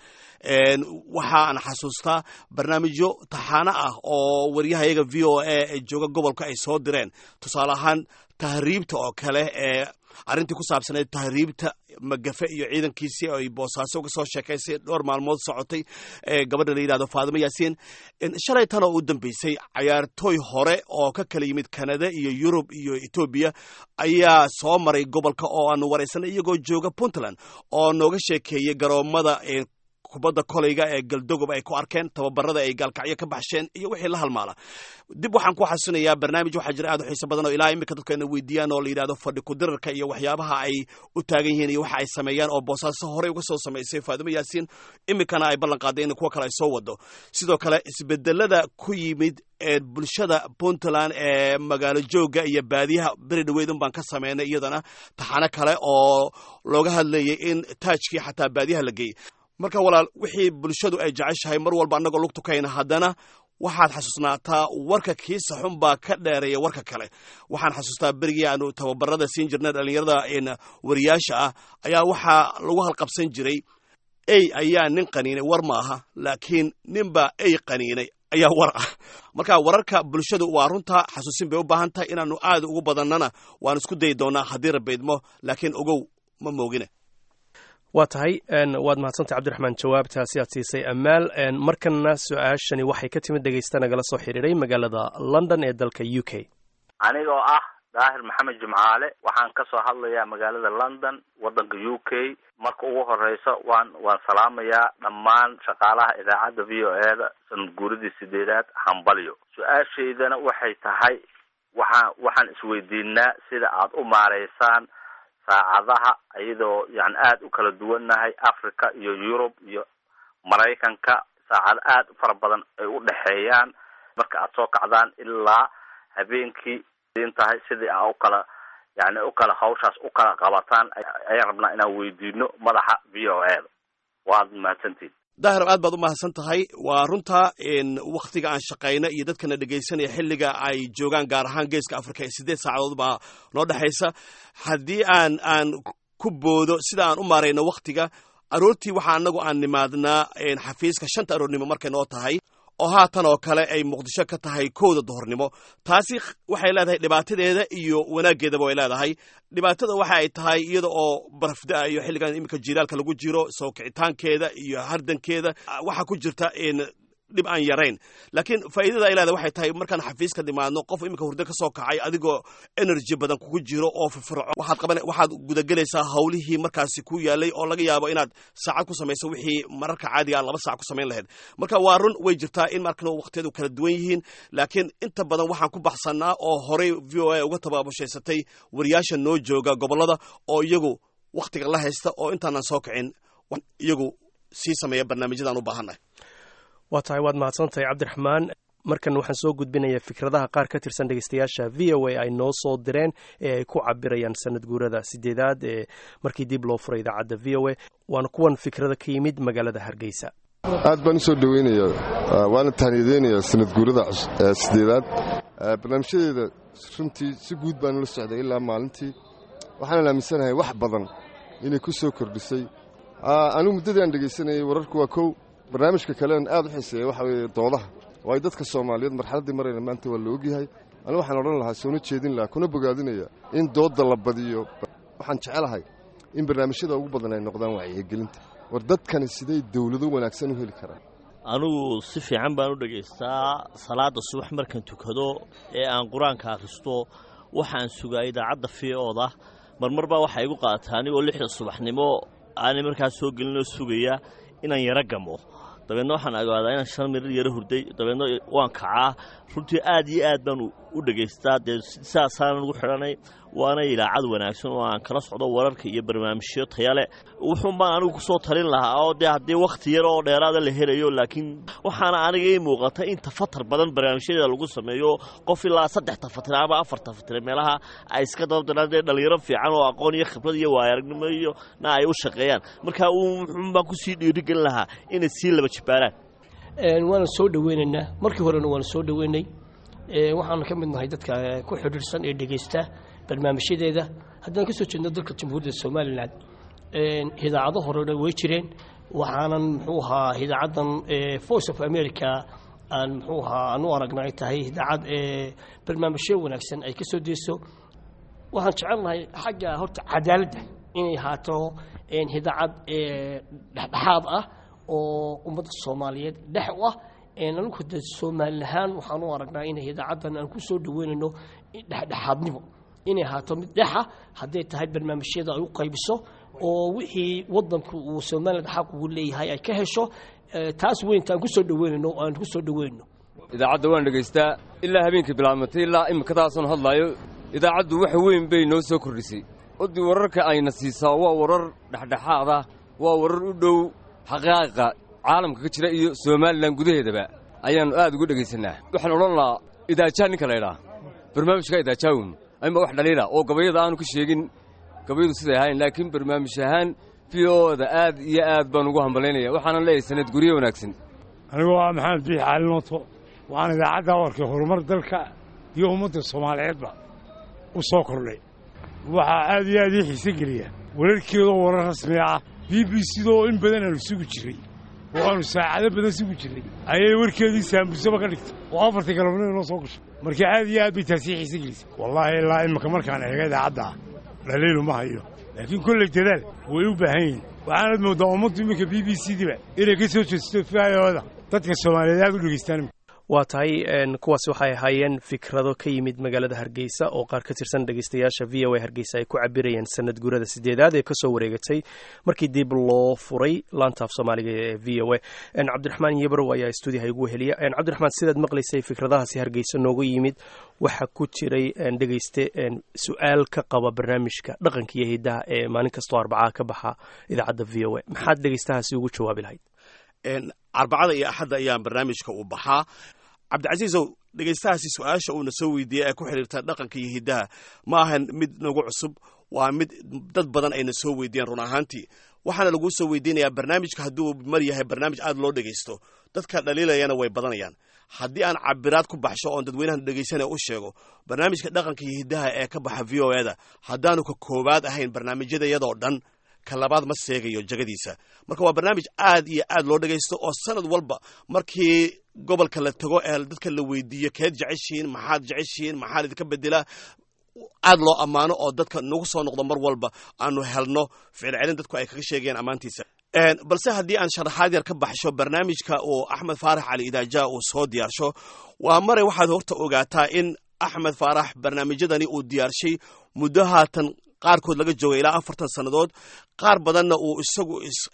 waxaan xasuustaa barnaamijyo taxaano ah oo waryahayaga v o a ee jooga gobolka ay soo direen tusaale ahaan tahriibta oo kale arrintii ku saabsaneed tahriibta magafe iyo ciidankiisii ay boosaaso uga soo sheekaysay dhowr maalmood socotay gabadha la yidhahdo faadimo yaasiin. shalay tan oo u dambeysay cayaartooy hore oo ka kala yimid kanada iyo yurub iyo etoobiya ayaa soo maray gobolka oo aanu waraysanay iyagoo jooga puntland oo nooga sheekeeyey garoomada kubadda kolayga ee galdogob ay ku arkeen tababarada ay gaalkacyo ka baxsheen iyo wixii la halmaala. dib waxaan ku xasuusinayaa barnaamij waxaa jira aad u xiiso badan oo ilaa imika dadkeena weydiiyaan oo la yidhahdo fadhi kudirarka iyo waxyaabaha ay u taagan yihiin iyo waxa ay sameeyaan oo boosaaso horey uga soo samaysay faadimo yaasiin imikana ay ballan qaaday in kuwa kale ay soo wado. sidoo kale isbedelada ku yimid bulshada puntland ee magaalo jooga iyo baadiyaha beri dhaweyd un baan ka sameynay iyadana taxano kale oo looga hadlayay in taajkii xataa baadiyaha la geeyey. marka walaal wixii bulshadu ay jeceshahay mar walba annagoo lug tukayna haddana waxaad xasuusnaataa warka kiisa xun baa ka dheereeya warka kale. waxaan xasuustaa berigii aanu tababarada siin jirnay dhallinyarada wariyaasha ah ayaa waxaa lagu halqabsan jiray ayaa nin qaniinay war ma aha laakiin ninbaa qaniinay ayaa war ah. marka wararka bulshadu waa runta xasuusin bay u baahan tahay inaanu aad ugu badannana waan isku dayi doonaa haddii rabaydmo laakiin ogow ma moogine. waa tahay waad mahadsantay cabdiraxmaan jawaabtaasi aad siisay amaal. markanna su-aashani waxay ka timid dhegaysta nagala soo xidhiiray magaalada london ee dalka u k. anigoo ah daahir maxamed jimcaale waxaan ka soo hadlayaa magaalada london waddanka u k. marka ugu horeyso waan salaamayaa dhammaan shaqaalaha idaacadda v o e da sanad guuridii 8aad hambalyo. su-aashaydana waxay tahay waxaan isweydiinaa sida aad u maareysaan saacadaha iyadoo yani aad u kala duwannahay Africa iyo Europe iyo Maraykanka saacad aad u fara badan ay u dhaxeeyaan marka aad soo kacdaan ilaa habeenkii intahay sidii aad u kala hawshaas u kala qabataan ayaan rabnaa inaan weydiino madaxa v o e da. waad mahadsantihiin. daahir aad baad u mahadsan tahay. waa runta wakhtiga aan shaqayna iyo dadkana dhegaysanaya xilliga ay joogaan gaar ahaan geeska Afrika ee 8 saacadood baa noo dhaxaysa. haddii aan ku boodo sida aan u maarayno wakhtiga aroortii waxaa anagu aan nimaadnaa xafiiska 5 aroornimo markay noo tahay oo haatan oo kale ay Muqdisho ka tahay 1 duhurnimo. taasi waxay leedahay dhibaatadeeda iyo wanaaggeedaba way leedahay. dhibaatada waxa ay tahay iyada oo barafda iyo xilligan imika jiilaalka lagu jiro soo kicitaankeeda iyo hardankeeda waxa ku jirta dhib aan yarayn. laakiin faa'iidada ay leedahay waxay tahay markaan xafiiska dhimaadno qof imika hurdo ka soo kacay adigoo energy badan kugu jiro oo firfircoon waxaad gudagelaysaa hawlihii markaasi ku yaalay oo laga yaabo inaad saacad ku samayso wixii mararka caadiga 2 saac ku samayn lahayd. marka waa run way jirtaa in markana waqtiyadu kala duwan yihiin laakiin inta badan waxaan ku baxsanaa oo horey VOA uga tababushaysatay wariyaasha noo jooga gobolada oo iyagu waqtiga la haysta oo intaanan soo kicin iyagu sii sameeya barnaamijyadan u baahannahay. waa tahay waad mahadsantahay cabdiraxmaan. markan waxaan soo gudbinayaa fikradaha qaar ka tirsan dhegeystayaasha v o a ay noo soo direen ee ay ku cabirayaan sanad guurada 8aad ee markii dib loo furay idaacadda v o a waana kuwan fikrada ka yimid magaalada Hargeysa. aad baan usoo dhaweynayaa waana tahniyadeynayaa sanad guurada 8aad. barnaamijyadeeda runtii si guud baan la socday ilaa maalintii waxaan aaminsanahay wax badan inay ku soo kordhisay. anigu muddadii aan dhegaysanayay wararku waa kow. barnaamijka kalean aad u xiiseeya waxa weeye doodaha waayo dadka Soomaaliyeed marxaladdii marayna maanta waa la ogyahay. anigu waxaan odhan lahaa soona jeedin lahaa kuna bogaadinaya in dooda la badiyo. waxaan jecelahay in barnaamijyada ugu badan ay noqdaan wacyigelinta. war dadkani siday dawlado wanaagsan u heli karaan. anigu si fiican baan u dhageystaa salaada subax markaan tukado ee aan quraanka akhristo waxaan sugaa idaacadda fiiooda marmar baa waxa igu qaataa anigoo 6 subaxnimo aan markaas soo gelinoo sugaya inaan yara gamo dabeedna waxaan ogaadaa inaan 5 mirir yara hurday dabeedna waan kacaa runtii aad iyo aad baan u dhageystaa saasaan ugu xiranay waana ilaacad wanaagsan oo aan kala socdo wararka iyo barnaamijyo tayale wuxuu ma anigu ku soo talin lahaa oo hadii waqti yar oo dheeraad la helayo laakiin waxaana aniga ii muuqata in tafatar badan barnaamijyada lagu sameeyo qof ilaa 3 tafatir ama 4 tafatir meelaha ay iska dabdaan dhalinyaro fiican oo aqoon iyo khibrad iyo waayagnimo iyo ay u shaqeeyaan marka wuxuu baan ku sii dhiirigelin lahaa in si laba jibaaraan waan soo dhaweynaynaa markii horena waan soo dhaweynay waxaan ka mid nahay dadka ku xiriirsan ee dhageysta barnaamijyadeeda haddaan ka soo jeedno dalka Jamhuuriyadda Soomaaliland idaacado horena way jireen waxaanan muxuu ahaa idaacadan Voice of America aan muxuu ahaa aanu aragnay tahay idaacad barnaamijyo wanaagsan ay ka soo deeso waxaan jecelnahay xagga horta cadaaladda inay haato idaacad dhexdhexaad ah oo ummadda Soomaaliyeed dhex u ah anagu dad Soomaaliland waxaan u aragnaa in idaacadan aan ku soo dhaweynayno dhexdhexaadnimo inay haato mid dhexa haday tahay barnaamijyada ay u qaybiso oo wixii wadanku uu Soomaaliland xaq u leeyahay ay ka hesho taas weyntaan ku soo dhaweynayno aan ku soo dhaweynno. idaacadda waan dhageystaa ilaa habeenkii bilaabmatay ilaa imika taasan hadlayo idaacaddu wax weyn bay noo soo kordhisay odii wararka ayna siisaa waa warar dhexdhexaad ah waa warar u dhow xaqaaqa caalamka ka jira iyo Soomaaliland gudaheedaba ayaan aad ugu dhageysanaa. waxaan oran lahaa idaacad ninka leeyahay barnaamijka idaacadun ama wax dhaliila oo gabayada aanu ka sheegin gabayadu sida yahay laakiin barnaamij ahaan fiooda aad iyo aad baan ugu hambaleynayaa waxaan leeyahay sanad guriye wanaagsan. anigu waa maxamed biix caalinoto waxaan idaacadda warkay horumar dalka iyo ummadda Soomaaliyeedba u soo kordhay waxa aad iyo aad xiiso geliya wararkeedu warar rasmi ah BBC-do in badan aanu sugu jiray waxaanu saacado badan sugu jiray ayay warkeedii saambusaba ka dhigtay oo 4 galabnimo noo soo gashay markii aad iyo aad bay taasi xiiso gelisay wallahi ilaa imka markaan eegay idaacadda dhaliilo ma hayo laakiin kulli dadaal way u baahan yihiin waxaanad moodaa ummaddu imika BBC-diba inay ka soo jeesto fiayooda dadka Soomaaliyeed aad u dhageystaan. waa tahay kuwaas waxay ahaayeen fikrado ka yimid magaalada hargeysa oo qaar ka tirsan dhegeystayaasha v o a hargeysa ay ku cabirayeen sanad guurada 8aad ee kasoo wareegatay markii dib loo furay laanta af soomaaliga ee v o a cabdiraxmaan yebrow ayaa stuudiyaha igu heliya cabdiraxmaan sidaad maqlaysay fikradahaasi hargeysa noogu yimid waxaa ku jiray dhegeyste su-aal ka qaba barnaamijka dhaqanka iyo hidaha ee maalin kastoo arbacaa ka baxa idaacadda v o a maxaad dhegeystahaasi ugu jawaabi lahayd? arbacada iyo axadda ayaa barnaamijka uu baxaa. cabdicasiisow dhegaystahaasi su-aasha uuna soo weydiiyey ee ku xidhiirta dhaqanka iyo hiddaha ma ahan mid nagu cusub, waa mid dad badan ayna soo weydiiyeen run ahaantii. waxaana laguu soo weydiinayaa barnaamijka hadduu mar yahay barnaamij aad loo dhegaysto, dadka dhaliilayana way badanayaan. haddii aan cabiraad ku baxsho oon dadweynahan dhegaysanaya u sheego barnaamijka dhaqanka iyo hiddaha ee ka baxa v o eda haddaanu ka koowaad ahayn barnaamijyadayadoo dhan ka labaad ma seegayo jagadiisa. marka waa barnaamij aad iyo aad loo dhegaysto oo sanad walba markii gobolka la tago ee dadka la weydiiyo keed jeceshihiin, maxaad jeceshihiin, maxaa idinka bedela, aad loo ammaano oo dadka nagu soo noqdo mar walba aanu helno ficilcelin dadku ay kaga sheegayaan ammaantiisa. balse haddii aan sharaxaad yar ka baxsho barnaamijka uu axmed faarax cali idaaja uu soo diyaarsho, waa maray waxaad horta ogaataa in axmed faarax barnaamijyadani uu diyaarshay muddo haatan qaarkood laga joogay ilaa 40 sannadood, qaar badanna uu isagu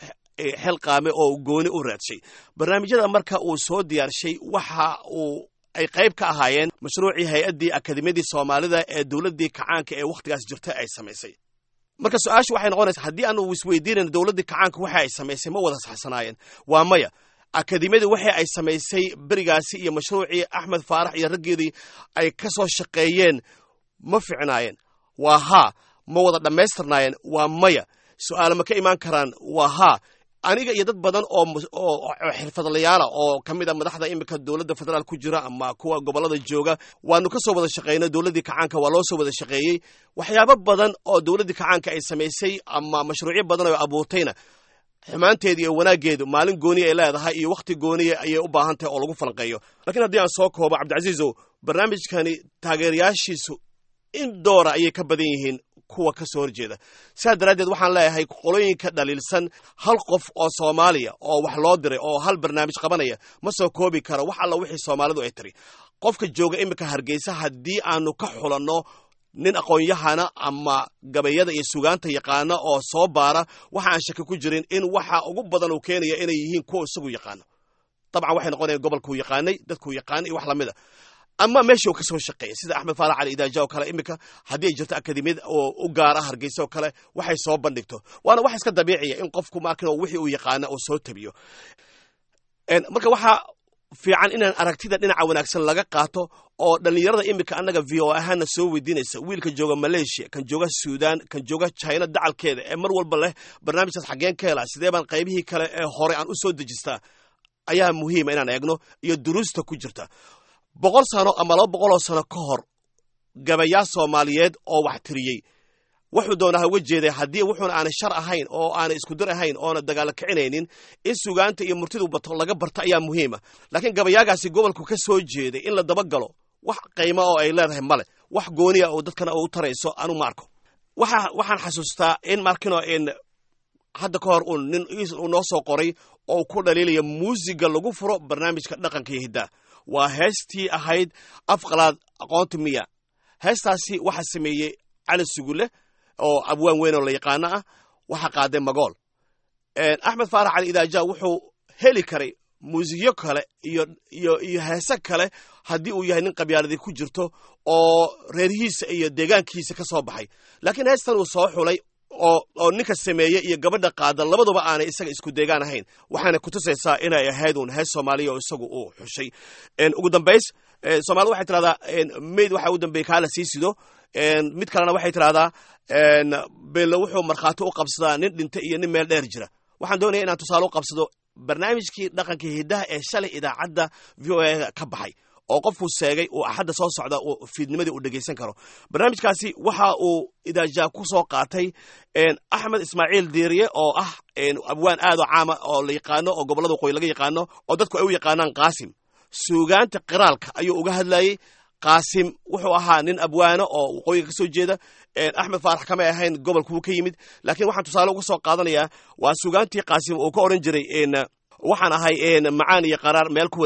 xel qaame oo gooni u raadshay. barnaamijyada marka uu soo diyaarshay waxa uu ay qayb ka ahaayeen mashruucii hay-addii akademiyadii soomaalida ee dowladdii kacaanka ee wakhtigaas jirta ay samaysay. marka su-aashu waxay noqonaysaa haddii aanu isweydiinayn dowladdii kacaanka waxa ay samaysay ma wada saxsanaayeen? waa maya. akademiyadii waxa ay samaysay berigaasi iyo mashruucii axmed faarax iyo raggeedii ay ka soo shaqeeyeen ma ficnaayeen? waa haa. ma wada dhammaystirnaayeen? waa maya. su-aalo ma ka imaan karaan? waa haa. aniga iyo dad badan oo xirfadlayaala oo ka mid a madaxda imika dowladda federaal ku jira ama kuwa gobollada jooga waanu ka soo wada shaqaynay. dowladdii kacaanka waa loo soo wada shaqeeyey. waxyaabo badan oo dowladdii kacaanka ay samaysay ama mashruucyo badan oo abuurtayna xumaanteeda iyo wanaaggeedu maalin gooniya ay leedahay iyo wakhti gooniya ayay u baahan tahay oo lagu falanqeeyo. laakiin haddii aan soo koobo cabdicasiisow, barnaamijkani taageerayaashiisu in doora ayay ka badan yihiin kuwa ka soo horjeeda. sidaas daraaddeed waxaan leeyahay qolooyinka dhaliilsan hal qof oo Soomaaliya oo wax loo diray oo hal barnaamij qabanaya ma soo koobi karo wax alla wixii Soomaalidu ay tiri. qofka jooga imika Hargeysa haddii aanu ka xulanno nin aqoon-yahana ama gabayada iyo sugaanta yaqaana oo soo baara, waxa aan shaki ku jirin in waxa ugu badan uu keenaya inay yihiin kuwa isagu yaqaano. dabcan waxay noqonayaan gobolkuu yaqaanay, dadkuu yaqaanay iyo wax lamid a ama meesha uu ka soo shaqeeyay sida axmed faarax cali idaaja oo kale. imika haddii ay jirto akademiyad oo u gaara Hargeysa oo kale waxay soo bandhigto, waana wax iska dabiiciya in qofku markin wixii uu yaqaana uu soo tabiyo. marka waxaa fiican inaan aragtida dhinaca wanaagsan laga qaato oo dhallinyarada imika annaga v o ahaana soo weydiinaysa, wiilka jooga Malaysia, kan jooga Suudaan, kan jooga China dacalkeeda ee mar walba leh barnaamijkaas xaggeen ka helaa, sidee baan qaybihii kale ee hore aan u soo dejistaa, ayaa muhiima inaan eegno iyo duruusta ku jirta. 100 sano ama 200 sano ka hor gabayaa Soomaaliyeed oo wax tiriyey wuxuu doonaa uga jeeday haddii wuxuuna aanay shar ahayn oo aanay isku dir ahayn oona dagaal kicinaynin in sugaanta iyo murtidu bato laga barto ayaa muhiima. laakiin gabayaagaasi gobolku ka soo jeeday in la dabagalo wax qiimo oo ay leedahay male, wax gooniya oo dadkana u tarayso aanu marko. waxaan xasuustaa in markino in hadda ka hor nin uu noo soo qoray oo ku dhaliilaya muusiga lagu furo barnaamijka dhaqanka iyo hiddaha. waa heestii ahayd afqalaad aqoonta miya. heestaasi waxaa sameeyey cali sugule oo abwaan weyn oo la yaqaano ah, waxaa qaaday magool. axmed faarax cali idaaja wuxuu heli karay muusigyo kale iyo heese kale haddii uu yahay nin qabyaaladii ku jirto oo reerhiisa iyo deegaankiisa ka soo baxay. laakiin heestan uu soo xulay oo ninka sameeye iyo gabadha qaada labaduba aanay isaga isku deegaan ahayn, waxaana ku tusaysaa inay ahayd uun hees Soomaaliya oo isagu uu xushay. ugu dambays Soomaalidu waxay tiraahdaa meyd waxa ugu dambeeyay kaala sii sido, mid kalena waxay tiraahdaa beelo wuxuu markhaati u qabsadaa nin dhintay iyo nin meel dheer jira. waxaan doonayaa inaan tusaale u qabsado barnaamijkii dhaqanka hiddaha ee shalay idaacadda v o a ka baxay oo qofku seegay uu axadda soo socda uu fiidnimadii u dhegaysan karo. barnaamijkaasi waxa uu idaaja ku soo qaatay axmed ismaaciil diiriye oo ah abwaan aad u caama oo la yaqaano oo gobollada waqooyi laga yaqaano oo dadku ay u yaqaanaan qaasim. suugaanta qiraalka ayuu uga hadlayey. qaasim wuxuu ahaa nin abwaano oo waqooyiga ka soo jeeda. axmed faarax kamay ahayn gobolkuu ka yimid, laakiin waxaan tusaale uga soo qaadanayaa waa suugaantii qaasim uu ka oran jiray waxaan ahay macaan iyo qaraar meel ku wada yaal.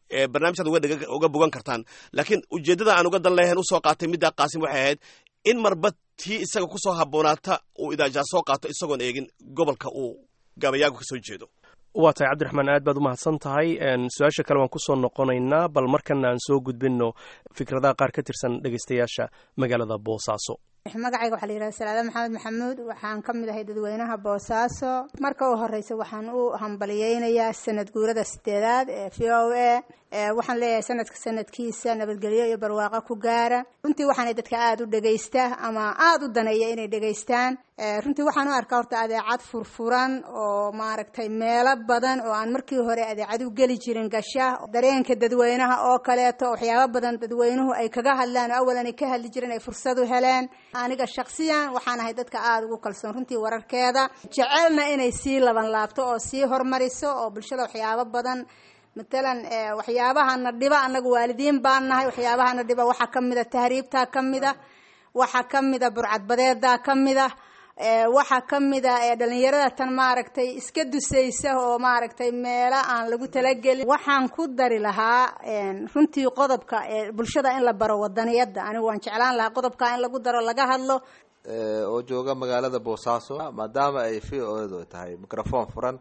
barnaamijkaad uga bogan kartaan laakiin ujeeddada aan uga dan leeyahan usoo qaatay middaa qaasim waxay ahayd in marba tii isaga kusoo habboonaata uu idaajaa soo qaato isagoon eegin gobolka uu gabayaagu ka soo jeedo waa tahay cabdiraxmaan aad baad u mahadsan tahay su-aasha kale waan ku soo noqonaynaa bal markana aan soo gudbinno fikradaha qaar ka tirsan dhegaystayaasha magaalada boosaaso magacayga waxaa la yidhahda salaada maxamed maxamuud waxaan ka mid ahay dadweynaha boosaaso marka u horeysa waxaan u hambaliyeynayaa sanad guurada 8aad ee VOA waxaan leeyahay sanadkiisa nabadgelyo iyo barwaaqo ku gaara runtii waxaan dadka aad u dhageystaa ama aad u daneeya inay dhageystaan runtii waxaan u arkaa horta adeecad furfuran oo maaragtay meelo badan oo aan markii hore adeecad u geli jirin gasha dareenka dadweynaha oo kaleeto waxyaabo badan dadweynuhu ay kaga hadlaan awalan ay ka hadli jireen ay fursad u heleen aniga shakhsiyan waxaan ahay dadka aad ugu kalsoon runtii wararkeeda jecelna inay sii laban laabto oo sii hormariso oo bulshada waxyaabo badan matalan waxyaabahana dhiba anagu waalidiin baan nahay waxyaabahana dhiba waxa kamida tahriibta kamida waxa kamida burcadbadeeda kamida waxa kamida dhalinyarada tan maaragtay iska dusaysa oo maaragtay meelo aan lagu talagelin waxaan ku dari lahaa runtii qodobka bulshada in la baro wadaniyada anigu waan jeclaan lahaa qodobka in lagu daro laga hadlo oo jooga magaalada Boosaaso maadaama ay VO tahay mikrofon furan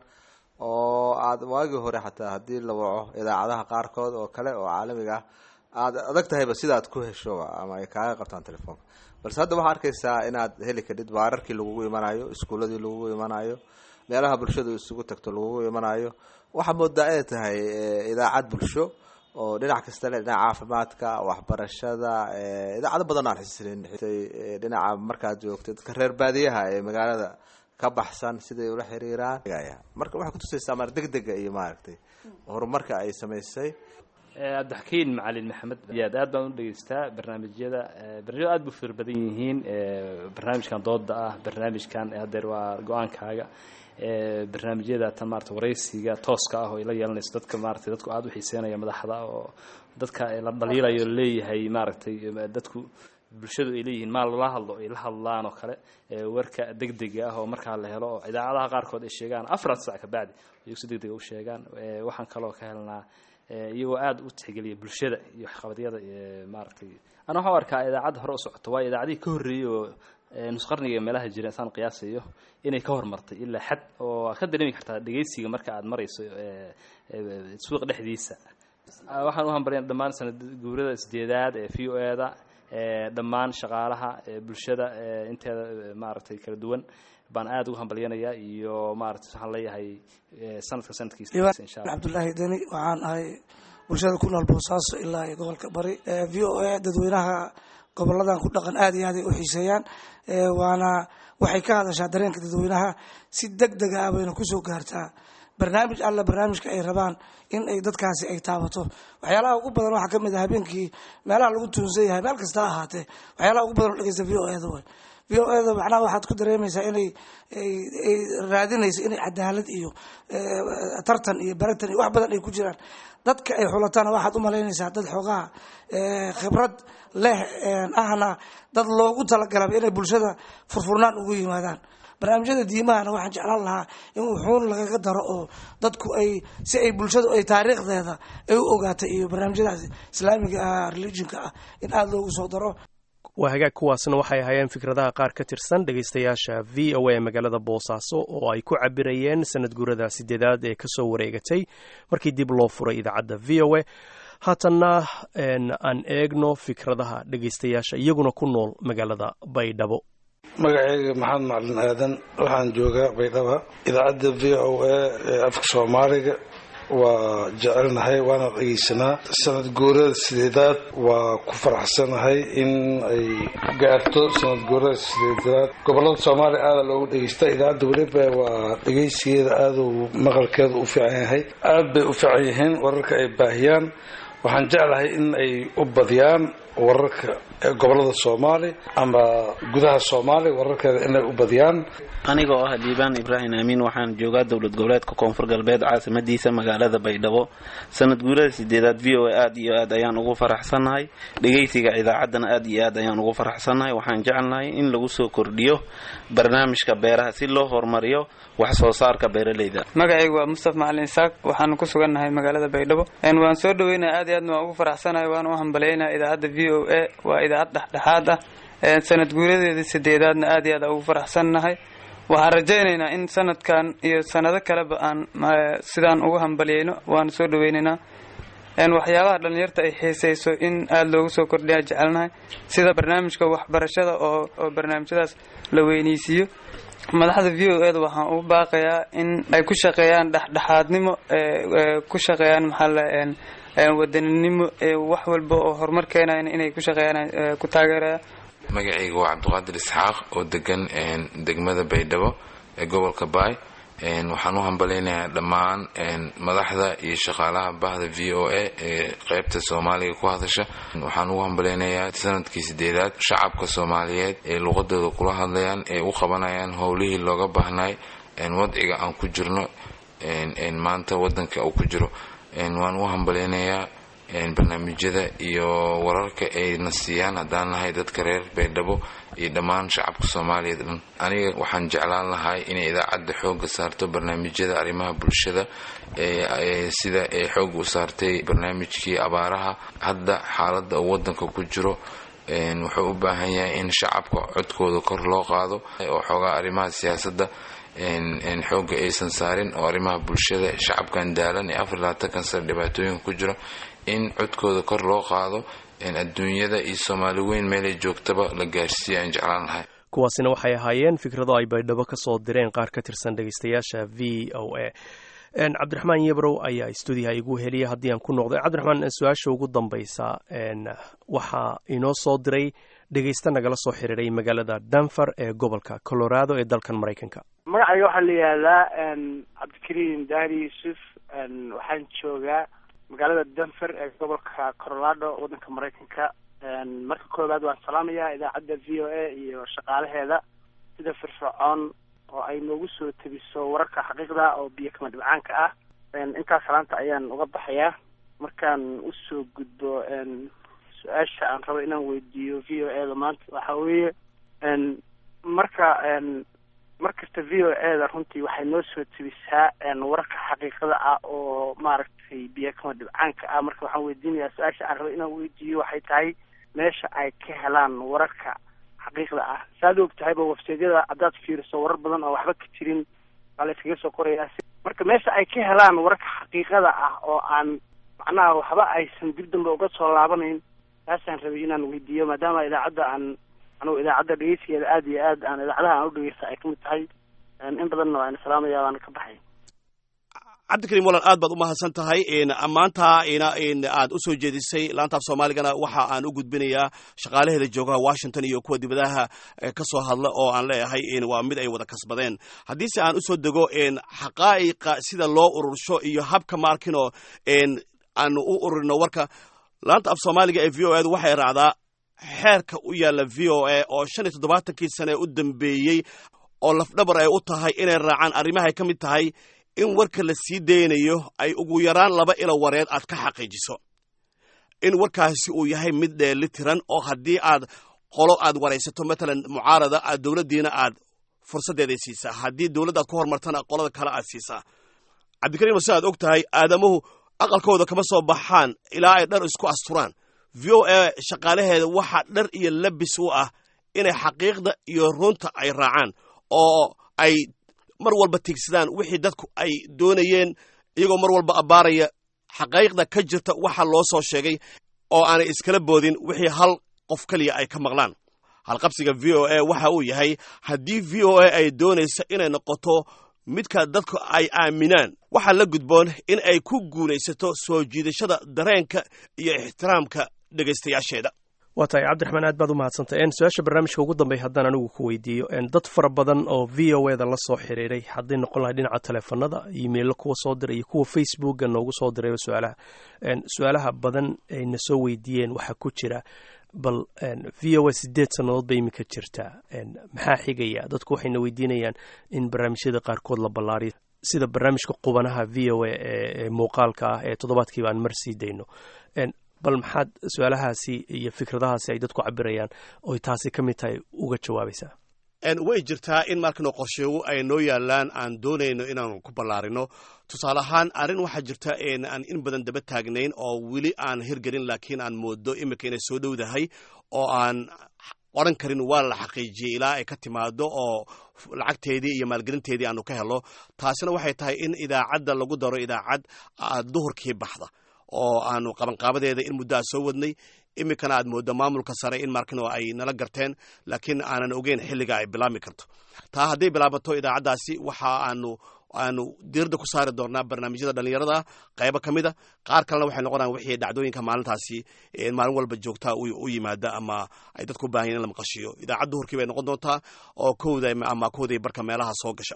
oo aad waagi hore xataa hadii la waco idaacadaha qaarkood oo kale oo caalamiga aad adag tahayba sidaad ku hesho ama ay kaaga qabtaan telefoonka balse hadda waxaad arkaysaa inaad heli kadid baararkii lagu imanayo iskuuladii lagu imanayo meelaha bulshadu isugu tagto lagu imanayo waxa moodaa ay tahay idaacad bulsho oo dhinac kasta leh dhinaca caafimaadka waxbarashada idaacado badan aan xisrin dhinaca markaad joogto dadka reer baadiyaha ee magaalada ka baxsan siday ula xiriiraan marka waxa ku tusaysaa mar degdeg iyo maaragtay horumarka ay sameysay abdaxkiin macalin maxamed aad baan u dhageystaa barnaamijyada aad buu fir badan yihiin barnaamijkan dooda ah barnaamijkan hadeer waa go-aankaaga barnaamijyada tan maarata waraysiga tooska ah oo ila yeelanayso dadka maaragtay dadku aad u xiiseynaya madaxda oo dadka la dhaliilayo leeyahay maaragtay dadku bulshadu ay leeyihiin maal la hadlo ay la hadlaan oo kale warka degdega ah oo markaa la helo oo idaacadaha qaarkood ay sheegaan 4 saac ka bacdi ay si degdeg u sheegaan waxaan kaloo ka helnaa iyagoo aad u tixgeliya bulshada iyo waxqabadyada maaragtay ana waxaan arkaa idaacadda hore u socoto waa idaacadii ka horreeyay oo nus qarniga meelaha jira intaan qiyaasayo inay ka hormartay ilaa xad oo ka dareemi kartaa dhageysiga marka aad marayso suuq dhexdiisa waxaan u hambalyeynaa dhammaan sanad guurada 8aad ee VOA-da dhammaan shaqaalaha bulshada inteeda maaragtay kala duwan baan aad ugu hambalyanayaa iyo maaragtay waxaan leeyahay sanadkiisa insha Allah Cabdullaahi Dani waxaan ahay bulshada ku nool Boosaaso ilaa gobolka Bari VOA dadweynaha goboladan ku dhaqan aad iyo aad u xiiseeyaan waana waxay ka hadashaa dareenka dadweynaha si degdeg ah bayna ku soo gaartaa barnaamijka ay rabaan in ay dadkaasi ay taabato waxyaalaha ugu badan waxa kamid ah habeenkii meelaha lagu tuunsan yahay meel kasta ahaatee waxyaalaha ugu badan dhageysta VOA-da way VOA-da macnaha waxaad ku dareemaysaa inay raadinayso inay cadaalad iyo tartan iyo baratan iyo wax badan ay ku jiraan dadka ay xulataan waxaad u malaynaysaa dad xoogaha khibrad leh ahna dad loogu talagalay inay bulshada furfurnaan ugu yimaadaan barnaamijyada diimahana waxaan jeclaan lahaa in wuxuun lagaga daro oo dadku ay si ay bulshadu ay taariikhdeeda ay u ogaatay iyo barnaamijyadaas islaamiga ah religionka ah in aad loogu soo daro waa hagaag kuwaasna waxay ahaayeen fikradaha qaar ka tirsan dhegaystayaasha VOA ee magaalada Boosaaso oo ay ku cabirayeen sanad guurada 8aad ee kasoo wareegatay markii dib loo furay idaacadda VOA haatanna aan eegno fikradaha dhegaystayaasha iyaguna ku nool magaalada Baydhabo magacayga maxamed macalin aadan waxaan joogaa Baydhabo idaacadda VOA ee afka Soomaaliga waa jecelnahay waana dhegeysanaa sanad guurada 8aad waa ku faraxsanahay in ay gaarto sanad guurada 8aad gobolada Soomaaliya aad loogu dhageystaa idaacadda waliba waa dhageysigeeda aad uu maqalkeedu u fiican yahay aad bay u fiican yihiin wararka ay baahiyaan waxaan jeclahay in ay u badiyaan wararka gobolada soomaali ama gudaha soomaali wararkeeda inay u badiyaan. aniga oo ah Diibaan Ibrahim Amiin waxaan joogaa dowlad goboleedka Koonfur Galbeed caasimadiisa magaalada Baydhabo. sanad guurada 8aad VOA aad iyo aad ayaan ugu faraxsanahay, dhageysiga idaacaddana aad iyo aad ayaan ugu faraxsanahay. waxaan jecelnahay in lagu soo kordhiyo barnaamijka beeraha si loo horumariyo wax soo saarka beeralayda. magacaygu waa Mustafa Macalin Isaaq, waxaan ku sugannahay magaalada Baydhabo. waan soo dhaweynayaa aad iyo aad ugu faraxsanahay, waan u hambaleynayaa idaacadda VOA. waa idaacad dhexdhexaad ah. sanad guuradeeda 8aadna aad iyo aad ugu faraxsanahay. waxaan rajaynaynaa in sanadkan iyo sanado kaleba aan sidaan ugu hambaliyeyno. waan soo dhaweynaynaa waxyaabaha dhalinyarta ay xiiseyso in aad loogu soo kordhiyaa jecelnahay, sida barnaamijka waxbarashada oo barnaamijyadaas la weyneysiiyo. madaxda VOA da waxaan ugu baaqayaa in ay ku shaqeeyaan dhexdhexaadnimo, ku shaqeeyaan wadaninimo, wax walba oo horumar keenayna inay ku shaqeeyaan ku taageeraya. magacayga waa Cabdiqaadir Isxaaq oo degan degmada Baydhabo ee gobolka Baay. waxaan u hambaleynayaa dhammaan madaxda iyo shaqaalaha bahda VOA ee qaybta Soomaaliga ku hadasha. waxaan ugu hambaleynayaa sanadkii 8aad shacabka Soomaaliyeed ee luqadooda kula hadlayaan ee u qabanayaan howlihii looga baahnay wadciga aan ku jirno maanta wadanka uu ku jiro. waan u hambaleynayaa barnaamijyada iyo wararka ay nasiyaan haddaan nahay dadka reer Baydhabo iyo dhammaan shacabka Soomaaliyeed dhan. aniga waxaan jeclaan lahaa inay idaacadda xooga saarto barnaamijyada arrimaha bulshada sida ay xoog u saartay barnaamijkii abaaraha. hadda xaaladda uu wadanka ku jiro wuxuu u baahan yahay in shacabka codkooda kor loo qaado oo xoogaa arrimaha siyaasadda xooga aysan saarin oo arrimaha bulshada shacabkan daalan ee 24 sano dhibaatooyin ku jiro in codkooda kor loo qaado adduunyada iyo Soomaali weyn meelay joogtaba la gaarsiiyo aan jeclaan lahay. kuwaasina waxay ahaayeen fikrado ay Baydhabo ka soo direen qaar ka tirsan dhageystayaasha VOA. Cabdiraxmaan Yebrow ayaa stuudiyaha igu heliyay. haddii aan ku noqday Cabdiraxmaan, su-aasha ugu dambaysa waxaa inoo soo diray dhegeysta nagala soo xiriiray magaalada Denver ee gobolka Colorado ee dalkan Mareykanka. magacayga waxaa la yidhaahdaa Cabdikariim Daahir Yuusuf. waxaan joogaa magaalada Denver ee gobolka Colorado wadanka Mareykanka. marka koowaad waan salaamayaa idaacadda VOA iyo shaqaalaheeda sida firfircoon oo ay noogu soo tabiso wararka xaqiiqda oo biyo kama dhibcaanka ah. intaas salaanta ayaan uga baxayaa. markaan usoo gudbo su-aasha aan rabo inaan weydiiyo VOA da maanta waxaa weeye markasta VOA da runtii waxay noo soo tabisaa wararka xaqiiqada ah oo maaragtay biyo kama dhibcaanka ah. marka waxaan weydiinayaa su-aasha aan rabo inaan weydiiyo waxay tahay meesha ay ka helaan wararka xaqiiqda ah. saad og tahayba websaydyada haddaad fiiriso warar badan oo waxba ka jirin baa la iskaga soo qorayaa. marka meesha ay ka helaan wararka xaqiiqada ah oo aan macnaha waxba aysan dib dambe uga soo laabanayn, taasaan rabay inaan weydiiyo maadaama idaacadda anugu idaacadda dhegeysigeeda aad iyo aad aan idaacadaha aan u dhegeysta ay kamid tahay. in badanna waan salaamaya waana ka baxay. cabdikariim walan aad baad u mahadsan tahay. ammaanta aad u soo jeedisay laantaaf soomaaligana waxa aan u gudbinayaa shaqaalaheeda joogaha Washington iyo kuwa dibadaha ka soo hadla oo aan leeyahay waa mid ay wada kasbadeen. haddiise aan usoo dego xaqaa'iqa sida loo urursho iyo habka maarkino aanu u ururino warka, laanta af soomaaliga ee VOA du waxay raacdaa xeerka u yaala VOA oo 75 sano u dambeeyey oo lafdhabar ay u tahay inay raacaan arrimaha ka mid tahay in warka la sii deynayo ay ugu yaraan 2 ilo wareed aad ka xaqiijiso in warkaasi uu yahay mid dheelitiran oo haddii aad qolo aad waraysato matalan mucaarada aad dowladdiina aad fursadeeda siisaa, haddii dowladda aad ku hormartana qolada kale aad siisaa. cabdikariim sidaad og tahay aadamuhu aqalkooda kama soo baxaan ilaa ay dhar isku asturaan. VOA shaqaalaheeda waxa dhar iyo labis u ah inay xaqiiqda iyo runta ay raacaan oo ay mar walba tigsadaan wixii dadku ay doonayeen iyagoo mar walba abaaraya xaqiiqda ka jirta waxa loo soo sheegay oo aanay iskala boodin wixii hal qof kaliya ay ka maqlaan. halqabsiga VOA waxa uu yahay haddii VOA ay doonayso inay noqoto midka dadku ay aaminaan, waxaa la gudboon in ay ku guulaysato soo jiidashada dareenka iyo ixtiraamka dhegaystayaasheeda. waa tahay Cabdiraxmaan, aad baad u mahadsantahay. su-aasha barnaamijka ugu dambeeya haddaan anigu ku weydiiyo dad fara badan oo VOA da la soo xiriiray hadday noqon lahay dhinaca teleefanada, iimaylo kuwa soo diray iyo kuwa Facebooka noogu soo dirayba su-aalaha badan ayna soo weydiiyeen waxaa ku jira bal v o a 8 sannadood bay iminka jirtaa maxaa xigaya dadku waxayna weydiinayaan in barnaamijyada qaarkood la ballaariyo sida barnaamijka qubanaha v o a ee muuqaalka ah ee toddobaadkiiba aan mar sii dayno bal maxaad su-aalahaasi iyo fikradahaasi ay dadku cabirayaan oy taasi ka mid tahay uga jawaabaysaa way jirtaa in markano qorsheegu ay noo yaalaan aan doonayno inaanu ku ballaarino tusaale ahaan arrin waxaa jirta aan in badan daba taagnayn oo weli aan hirgelin laakiin aan moodo iminka inay soo dhowdahay oo aan odhan karin waa la xaqiijiyey ilaa ay ka timaado oo lacagteedii iyo maalgelinteedii aanu ka helo taasina waxay tahay in idaacadda lagu daro idaacad duhurkii baxda oo aanu qabanqaabadeeda in muddo a soo wadnay iminkana aad mooddo maamulka sare in markano ay nala garteen laakiin aanan ogeyn xilliga ay bilaabmi karto taa hadday bilaabato idaacaddaasi waxa aanu diirada ku saari doonaa barnaamijyada dhallinyarada qaybo ka mida qaar kalena waxay noqonayaan wixii dhacdooyinka maalintaasi maalin walba joogtaa u yimaada ama ay dadku u baahan yahin in la maqashiyo idaacad duhurkii bay noqon doontaa oo kowday barka meelaha soo gasha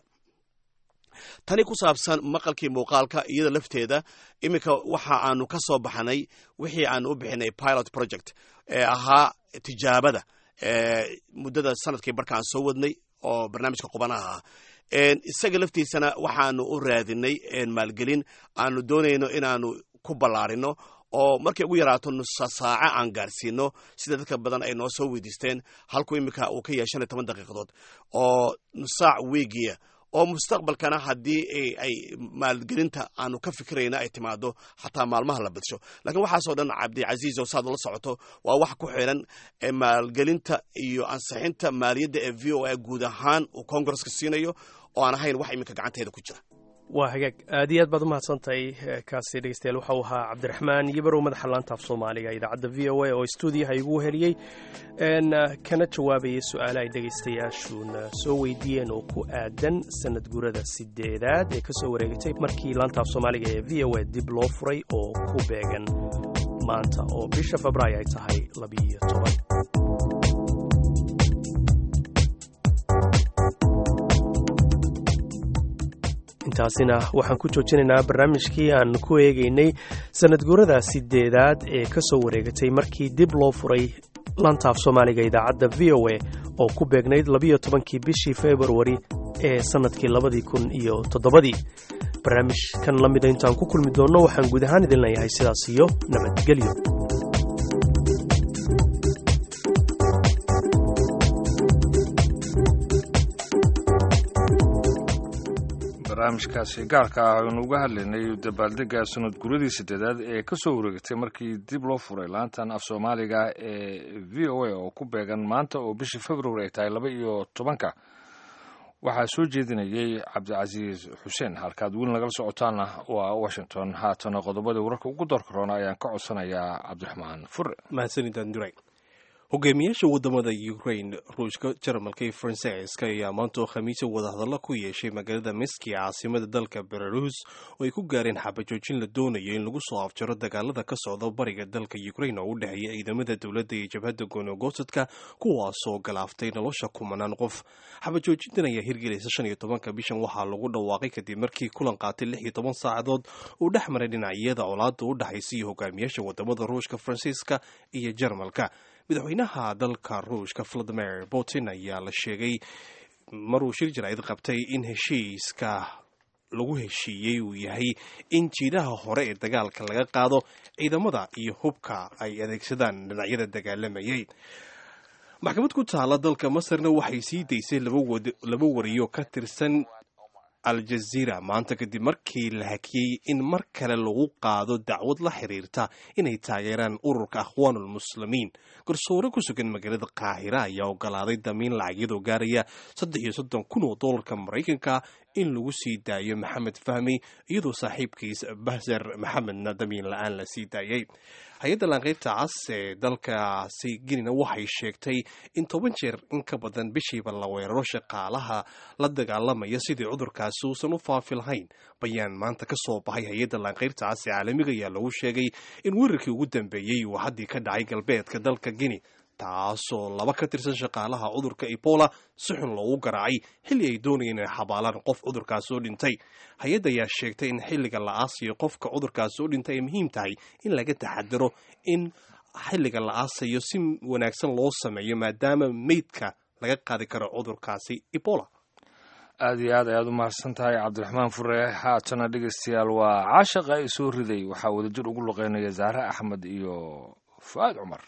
tani ku saabsan maqalkii muuqaalka iyada lafteeda iminka waxa aanu ka soo baxnay wixii aanu u bixinay pilot project ee ahaa tijaabada muddada sanadkii barka aan soo wadnay oo barnaamijka qubanaha ah isaga laftiisana waxaanu u raadinay maalgelin aanu doonayno inaanu ku ballaarino oo markay ugu yaraato nusa saaca aan gaarsiino sida dadka badan ay noo soo weydiisteen halku iminka uu ka yahay 15 daqiiqadood oo nusaac weegiya oo mustaqbalkana haddii ay maalgelinta aanu ka fikirayna ay timaado xataa maalmaha la badsho laakiin waxaasoo dhan cabdicasiis oo saad ula socoto waa wax ku xiran maalgelinta iyo ansixinta maaliyadda ee v o a guud ahaan uu congresska siinayo oo aan ahayn wax iminka gacanteeda ku jira waa hagaag aad iyo aad baad umahadsantahay kaasi dhegeystayaal waxa uu ahaa cabdiraxmaan yibarow madaxa laanta af soomaaliga idaacadda v o a oo stuudiyaha igu heliyey kana jawaabayay su-aale ay dhegaystayaashuuna soo weydiiyeen oo ku aadan sanad guurada 8aad ee ka soo wareegatay markii laanta af soomaaliga ee v o a dib loo furay oo ku beegan maanta oo bisha febraayo ay tahay 12 intaasina waxaan ku joojinaynaa barnaamijkii aan ku eegaynay sanad guurada 8aad ee ka soo wareegatay markii dib loo furay lantaaf soomaaliga idaacadda v o a oo ku beegnayd 12kii bishii februari ee sanadkii 2007 barnaamijkan la mida intaan ku kulmi doonno waxaan guud ahaan idin leeyahay sidaas iyo nabadgelyo barnaamijkaasi gaarka ah aynu uga hadlaynay dabaaldega sanad guradii 8aad ee ka soo wareegatay markii dib loo furay laantan af soomaaliga ee v o a oo ku beegan maanta oo bishii februari ay tahay 12 waxaa soo jeedinayay cabdicasiis xuseen halkaad weli nagala socotaana waa washington haatana qodobadii wararka ugu doorka roona ayaan ka codsanayaa cabdiraxmaan fure mahadsanidaan duray hogaamiyaasha wadamada ukraine ruushka jarmalka iyo faransiiska ayaa maanta oo khamiisa wadahadallo ku yeeshay magaalada miski caasimada dalka belarus oo ay ku gaareen xabajoojin la doonayo in lagu soo afjaro dagaalada ka socda bariga dalka ukraine oo u dhexeeya ciidamada dowladda iyo jabhadda goonogoosadka kuwaasoo galaaftay nolosha kumanaan qof xabajoojintan ayaa hirgelaysa 15 bishan waxaa lagu dhawaaqay kadib markii kulan qaatay 16 saacadood uu dhex maray dhinacyada colaada u dhaxaysa iyo hogaamiyaasha wadamada ruushka faransiiska iyo jarmalka madaxweynaha dalka ruushka Vladimir Putin ayaa la sheegay maruu shir jaraa'id qabtay in heshiiska lagu heshiiyey uu yahay in jiidaha hore ee dagaalka laga qaado ciidamada iyo hubka ay adeegsadaan dhinacyada dagaalamayay maxkamad ku taala dalka Masarna waxay sii daysay laba wariyo ka tirsan Al Jazeera maanta kadib markii la hakiyey in mar kale lagu qaado dacwad la xiriirta inay taageeraan ururka Akhwaanul Muslimiin garsoore ku sugan magaalada Qaahira ayaa ogolaaday damiin lacagyadoo gaaraya $33,000 Mareykanka in lagu sii daayo Maxamed Fahmi iyadoo saaxiibkiis Bahzar Maxamedna damiin la'aan la sii daayay hay-adda laanqeybta cas ee dalkaasi Guinea waxay sheegtay in 10 jeer in ka badan bishiiba la weeraro shaqaalaha la dagaalamaya sidii cudurkaasi uusan u faafi lahayn bayaan maanta ka soo baxay hay-adda laanqeybta cas ee caalamiga ayaa lagu sheegay in weerarkii ugu dambeeyey uu haddii ka dhacay galbeedka dalka Guinea taasoo 2 ka tirsan shaqaalaha cudurka Ebola si xun loogu garaacay xilli ay doonayeen inay xabaalaan qof cudurkaas oo dhintay hay-adda ayaa sheegtay in xilliga la aasiyo qofka cudurkaas oo dhintay ay muhiim tahay in laga taxadiro in xilliga la aasayo si wanaagsan loo sameeyo maadaama meydka laga qaadi karo cudurkaasi ebola. aad iyo aad ayaad u mahadsan tahay cabdiraxmaan fure. haatana dhegeystayaal waa caashaqa ay soo riday waxaa wadajir ugu luqeynaya zahre axmed iyo fu'aad cumar.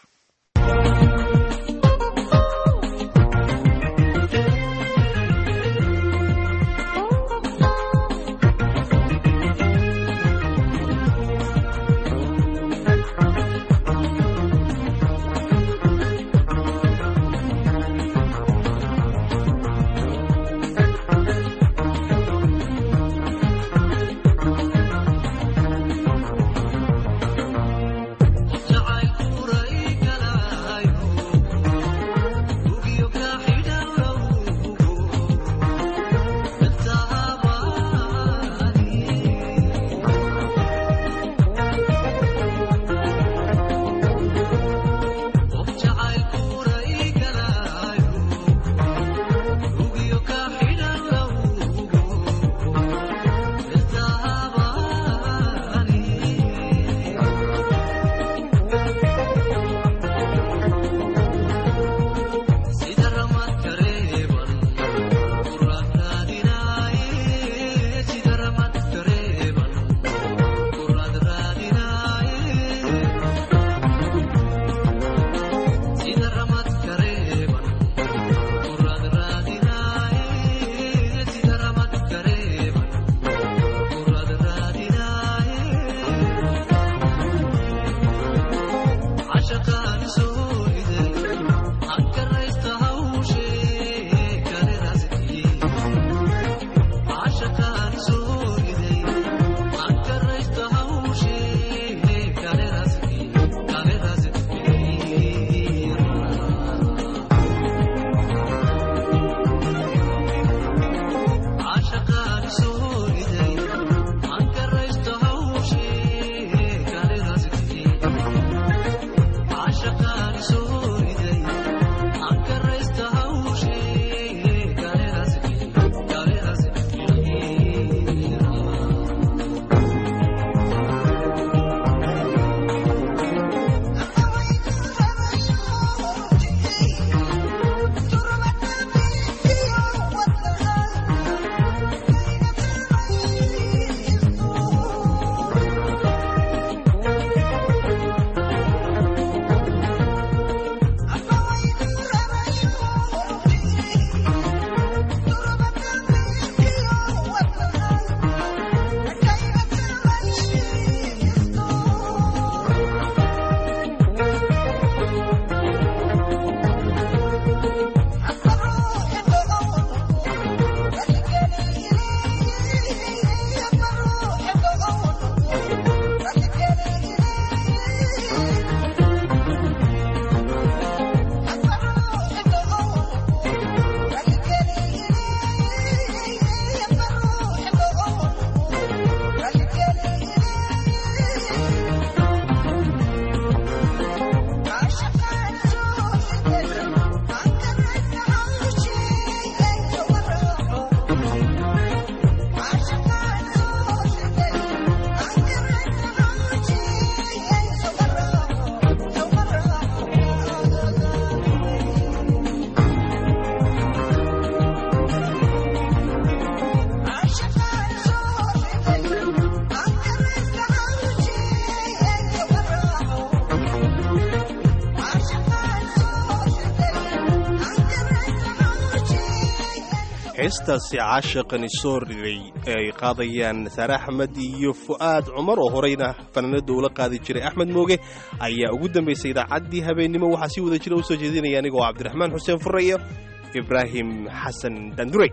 heestaasi caashaqani soo riday ee ay qaadayaan saare axmed iyo fu'aad cumar oo horeyna fanaanada ula qaadi jiray axmed mooge ayaa ugu dambaysay idaacaddii habeennimo waxaa si wada jira u soo jeedinaya anigoo cabdiraxmaan xuseen fure iyo ibraahim xasan dandurey.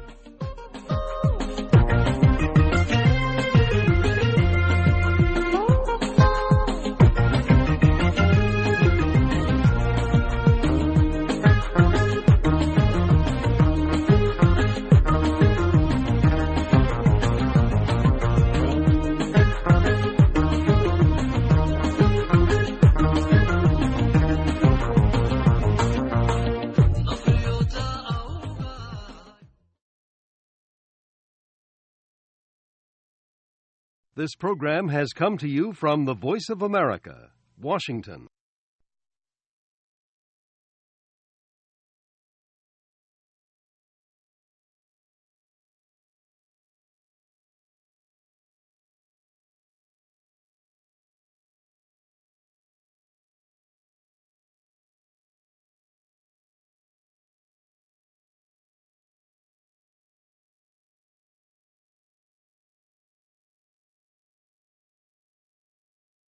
This program has come to you from the Voice of America, Washington.